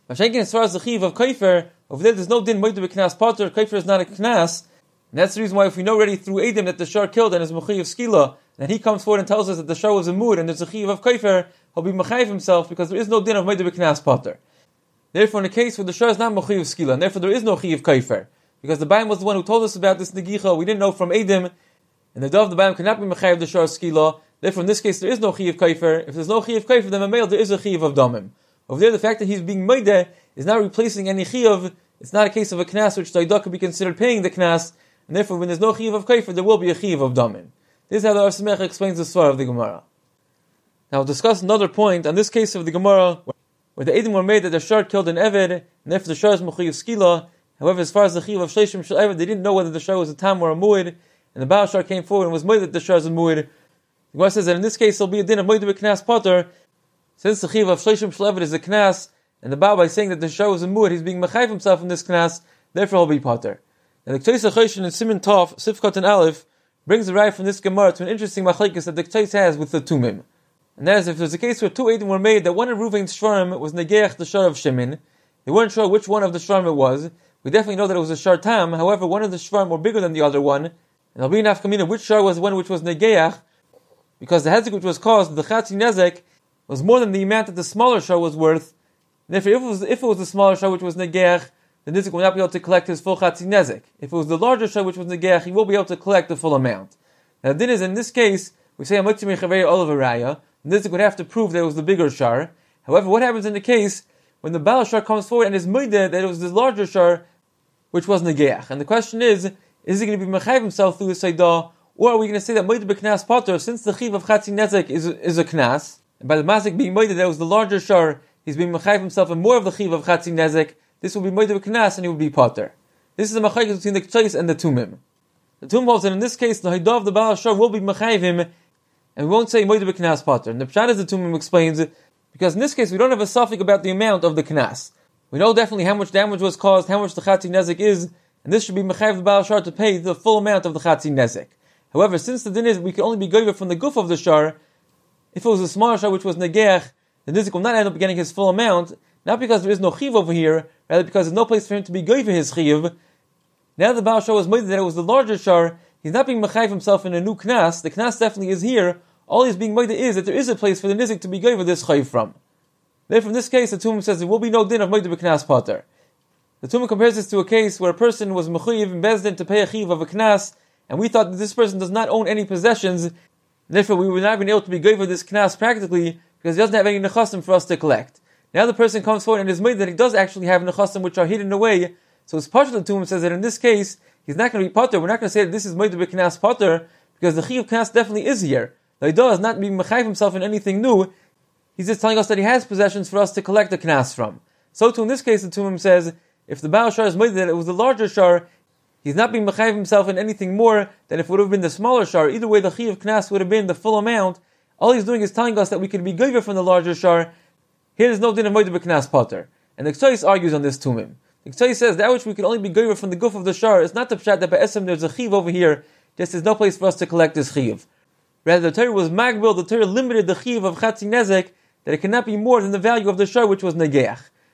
As far as the chiv of kaifer, over there's no din moedeh b'knas potter. Kaifer is not a knas, and that's the reason why if we know already through Edim that the shar killed and is mechayiv skila, and he comes forward and tells us that the shar was a mood and there's a chiv of kaifer, he'll be mechayiv himself because there is no din of moedeh b'knas potter. Therefore, in a case where the shar is not mechayiv skila, and therefore there is no chiv kaifer, because the Bayim was the one who told us about this negicha, we didn't know from Edim, and the dove the Bayim cannot be mechayiv the shar skila. Therefore, in this case, there is no chiv kaifer. If there's no chiv kaifer, then a male there is a chiv of damim. Over there, the fact that he's being moedeh is not replacing any chiv. It's not a case of a knas which the Eidah could be considered paying the knas, and therefore, when there's no chiv of kaifer, there will be a chiv of damim. This is how the Or Sameach explains the svar of the Gemara. Now, we'll discuss another point on this case of the Gemara, where the Edim were made that the shar killed an eved, and therefore the shar is mechayiv skila. However, as far as the chiv of shleishim shel eved, they didn't know whether the shar was a tam or a muid, and the Baal shar came forward and was moed that the shar is a muid. The Gemara says that in this case, there'll be a din of moed b'knas potter, since the chiv of shleishim shel eved is a knas, and the Baal, by saying that the shar was a muid, he's being mechayiv himself in this knas, therefore he'll be potter. And the Ktayis HaChoshen in Siman Tov, Sifkot and Aleph, brings the right from this Gemara to an interesting machlekes that the Ktayis has with the Tumim. And that is, if there's a case where two Eidim were made, that one of Ruvain's shvarim was negeach the shar of Shemin, they weren't sure which one of the shvarim it was. We definitely know that it was a shar tam. However, one of the shvarim were bigger than the other one, and there'll be enough kamina which shar was the one which was negeach, because the hezek which was caused, the chatzi nezek, was more than the amount that the smaller shar was worth. And therefore, if it was the smaller shar which was negeach, the nizik will not be able to collect his full chatzi nezek. If it was the larger shar which was negeach, he will be able to collect the full amount. Now, the din is in this case, we say amotzim mechaveya olav araya. The nizik would have to prove that it was the bigger shar. However, what happens in the case when the Baal shar comes forward and is moedeh that it was the larger shar which was negeach? And the question is he going to be mechayiv himself through the seidah, or are we going to say that moedeh b'knas potter, since the chiv of chatzi nezek is a knas, and by the mazik being moedeh that it was the larger shar, he's being mechayiv himself and more of the chiv of chatzi nezek, this will be moedeh b'knas and he will be potter. This is a machlekes between the Ktayis and the Tumim. The Tum holds that in this case the haidah of the Baal shar will be mechayiv him, and we won't say moedeh b'knas potter. And the pshat, as the Tumim explains, because in this case we don't have a suffix about the amount of the knas. We know definitely how much damage was caused, how much the chatzi nezek is, and this should be mechayiv the Baal shar to pay the full amount of the chatzi nezek. However, since the din is we can only be goyver from the guf of the shar, if it was a smaller shar which was negeach, the nizik will not end up getting his full amount, not because there is no chiv over here, rather because there's no place for him to be goyver his chiv. Now the Baal shar was moedeh that it was the larger shar, he's not being mechayiv himself in a new knas. The knas definitely is here. All he's being moedeh is that there is a place for the nizik to be goyver this chayiv from. Therefore, in this case, the Tumim says there will be no din of moedeh b'knas potter. The Tumim compares this to a case where a person was mechayiv in bezdin to pay a chiv of a knas, and we thought that this person does not own any possessions, and therefore we would not have been able to be goyver this knas practically because he doesn't have any nechasim for us to collect. Now the person comes forward and is made that he does actually have nechasim which are hidden away. So his partial Tumim says that in this case he's not going to be potter. We're not going to say that this is moedeh b'knas potter because the chiv knas definitely is here. The Eidah is not being mechayiv himself in anything new. He's just telling us that he has possessions for us to collect the knas from. So too in this case the Tumim says if the Baal shar is moedeh that it was the larger shar, he's not being mechayiv himself in anything more than if it would have been the smaller shar. Either way, the chiv knas would have been the full amount. All he's doing is telling us that we can be goyver from the larger shar. Here there's no din of moedeh b'knas potter. And the Ktayis argues on this Tumim. The Ktayis says that which we can only be goyver from the guf of the shar is not the pshat that by esem there's a chiv over here, just there's no place for us to collect this chiv. Rather, the Torah was magbil, the Torah limited the chiv of chatzi nezek, that it cannot be more than the value of the shar which was negeach.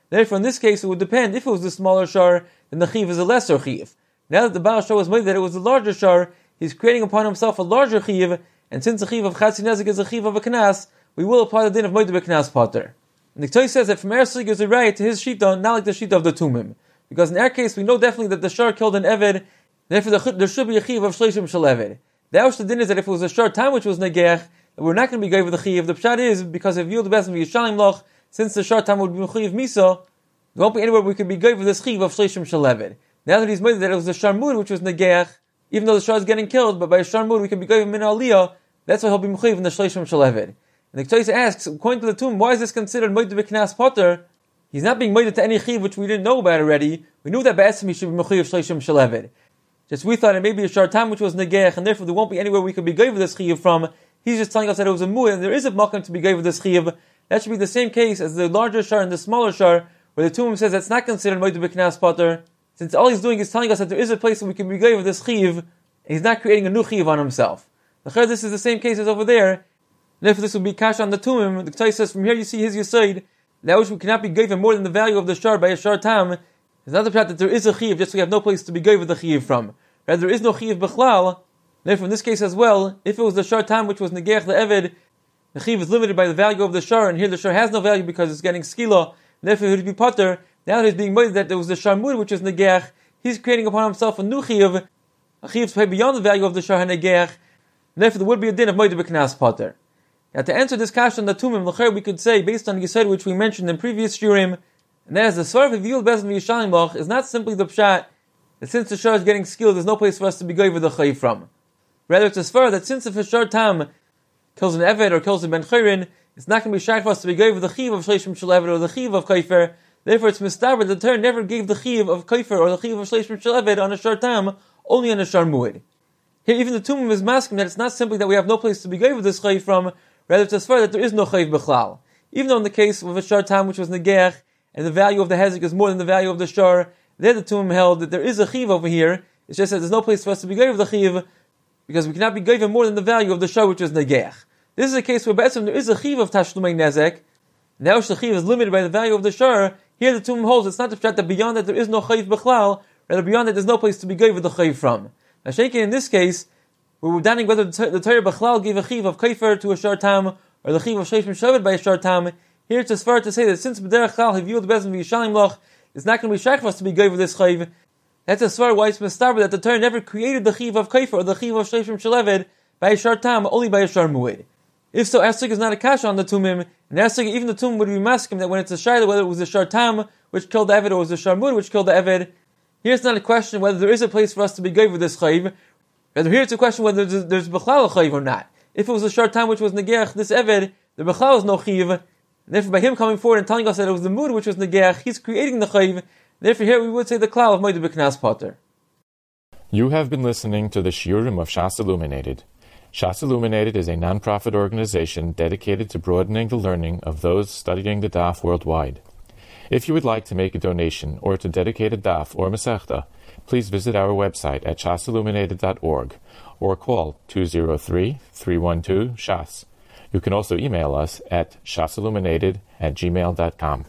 Therefore, in this case, it would depend. If it was the smaller shar, then the chiv is a lesser chiv. Now that the Baal Shar was made that it was the larger shar, he's creating upon himself a larger chiv, and since the chiv of Chatzi Nezek is a chiv of a knas, we will apply the din of Moed B'Knas Potter. And the Ketoi says that from Erslig is a right to his shita, not like the shita of the Tumim. Because in our case, we know definitely that the shar killed an Eved, therefore there should be a chiv of Shleishim Shel Eved. The Aush din is that if it was a shar time which was Negech, we're not going to be going with the chiv. The pshat is, because if Yud Besim Yishalim Loch, since the shar time would be chiv Misa, there won't be anywhere we could be going with this chiv of Shleishim Shel Eved. Now that he's made that it was a sharmud which was Negech, even though the shar is getting killed, but by a sharmud we can be going with Min Aliyah, that's why he'll be mechiv in the Shleishim Shel Eved. And the Ketoi asks, according to the tomb, why is this considered Moed B'Knas Potter? He's not being moed to any chiv which we didn't know about already. We knew that Ba'etzim he should be mechiv Shleishim Shel Eved. Just we thought it may be a shar tam which was Negech, and therefore there won't be anywhere we could be going with this chiv from. He's just telling us that it was a mu'ah, and there is a makom to be going with this chiv. That should be the same case as the larger shar and the smaller shar, where the tomb says that's not considered Moed B'Knas Potter. Since all he's doing is telling us that there is a place where we can be going with this chiv, and he's not creating a new chiv on himself. This is the same case as over there. Therefore, this would be kash on the tumim. The Ketoi says, from here you see his yisoid, that which we cannot be given more than the value of the shar by a shar tam. It's not the fact that there is a chiv, just so we have no place to be given the chiv from. Rather, there is no chiv b'chlal. Therefore, in this case as well, if it was the shar tam which was negech the eved, the chiv is limited by the value of the shar, and here the shar has no value because it's getting skila. Therefore, it would be potter. Now that he's being made that there was the sharmud which is negech, he's creating upon himself a new chiv, a chiv to pay beyond the value of the shar negech. Therefore, there would be a din of Moed B'Knas Potter. Now, to answer this question on the tumim, l'cher we could say, based on Yisod which we mentioned in previous shurim, and that is the svar of Yud Besim Yishalim Loch is not simply the pshat that since the shar is getting skilled, there's no place for us to be going with the chayiv from. Rather, it's a svar that since if a shar tam kills an eved or kills a ben chayrin, it's not going to be shaykh for us to be going with the chiv of Shleishim Shel Eved or the chiv of kaifer. Therefore, it's mistaber the Torah never gave the chiv of kaifer or the chiv of Shleishim Shel Eved on a shar tam, only on a shar mu'id. Here, even the tumim is masking that it's not simply that we have no place to be going with this chayiv from, rather it's a svar that there is no chayiv b'chlal. Even though in the case of a shar tam which was negech, and the value of the hezek is more than the value of the shar, there the tumim held that there is a chiv over here. It's just that there's no place for us to be going with the chiv, because we cannot be given more than the value of the shar which is negech. This is a case where there is a chiv of tashlumei nezek. Now the chiv is limited by the value of the shar. Here the tumim holds it's not the fact that beyond that there is no chayiv b'chlal, rather beyond that there's no place to be given with the chayiv from. Now, shaking in this case, we were doubting whether the Torah B'chlal gave a chiv of kaifer to a shar tam, or the chiv of Shleishim Shel Eved by a shar tam. Here it's as far to say that since B'derech Chal Hiviyud Besim V'Yishalim Loch, it's not going to be shaykh for us to be given with this chiv. That's as far why it's mistaber that the Torah never created the chiv of kaifer or the chiv of Shleishim Shel Eved by a shar tam, only by a shar mu'id. If so, Asik is not a kasha on the tumim, and Asik, even the tumim would be masking that when it's a shayla, whether it was the shar tam which killed the Eved or was the shar mu'id which killed the Eved. Here it's not a question whether there is a place for us to be given with this chiv. Rather, here it's a question whether there's b'chlal a chayiv or not. If it was a short time which was negech, this eved, the b'chlal is no chayiv. And therefore, by him coming forward and telling us that it was the mood which was negech, he's creating the chayiv. Therefore, here we would say the klal of Moed B'Knas Potter. You have been listening to the Shiurim of Shas Illuminated. Shas Illuminated is a non-profit organization dedicated to broadening the learning of those studying the daf worldwide. If you would like to make a donation or to dedicate a daf or masechta, please visit our website at shasilluminated.org or call 203-312-SHAS. You can also email us at shasilluminated@gmail.com.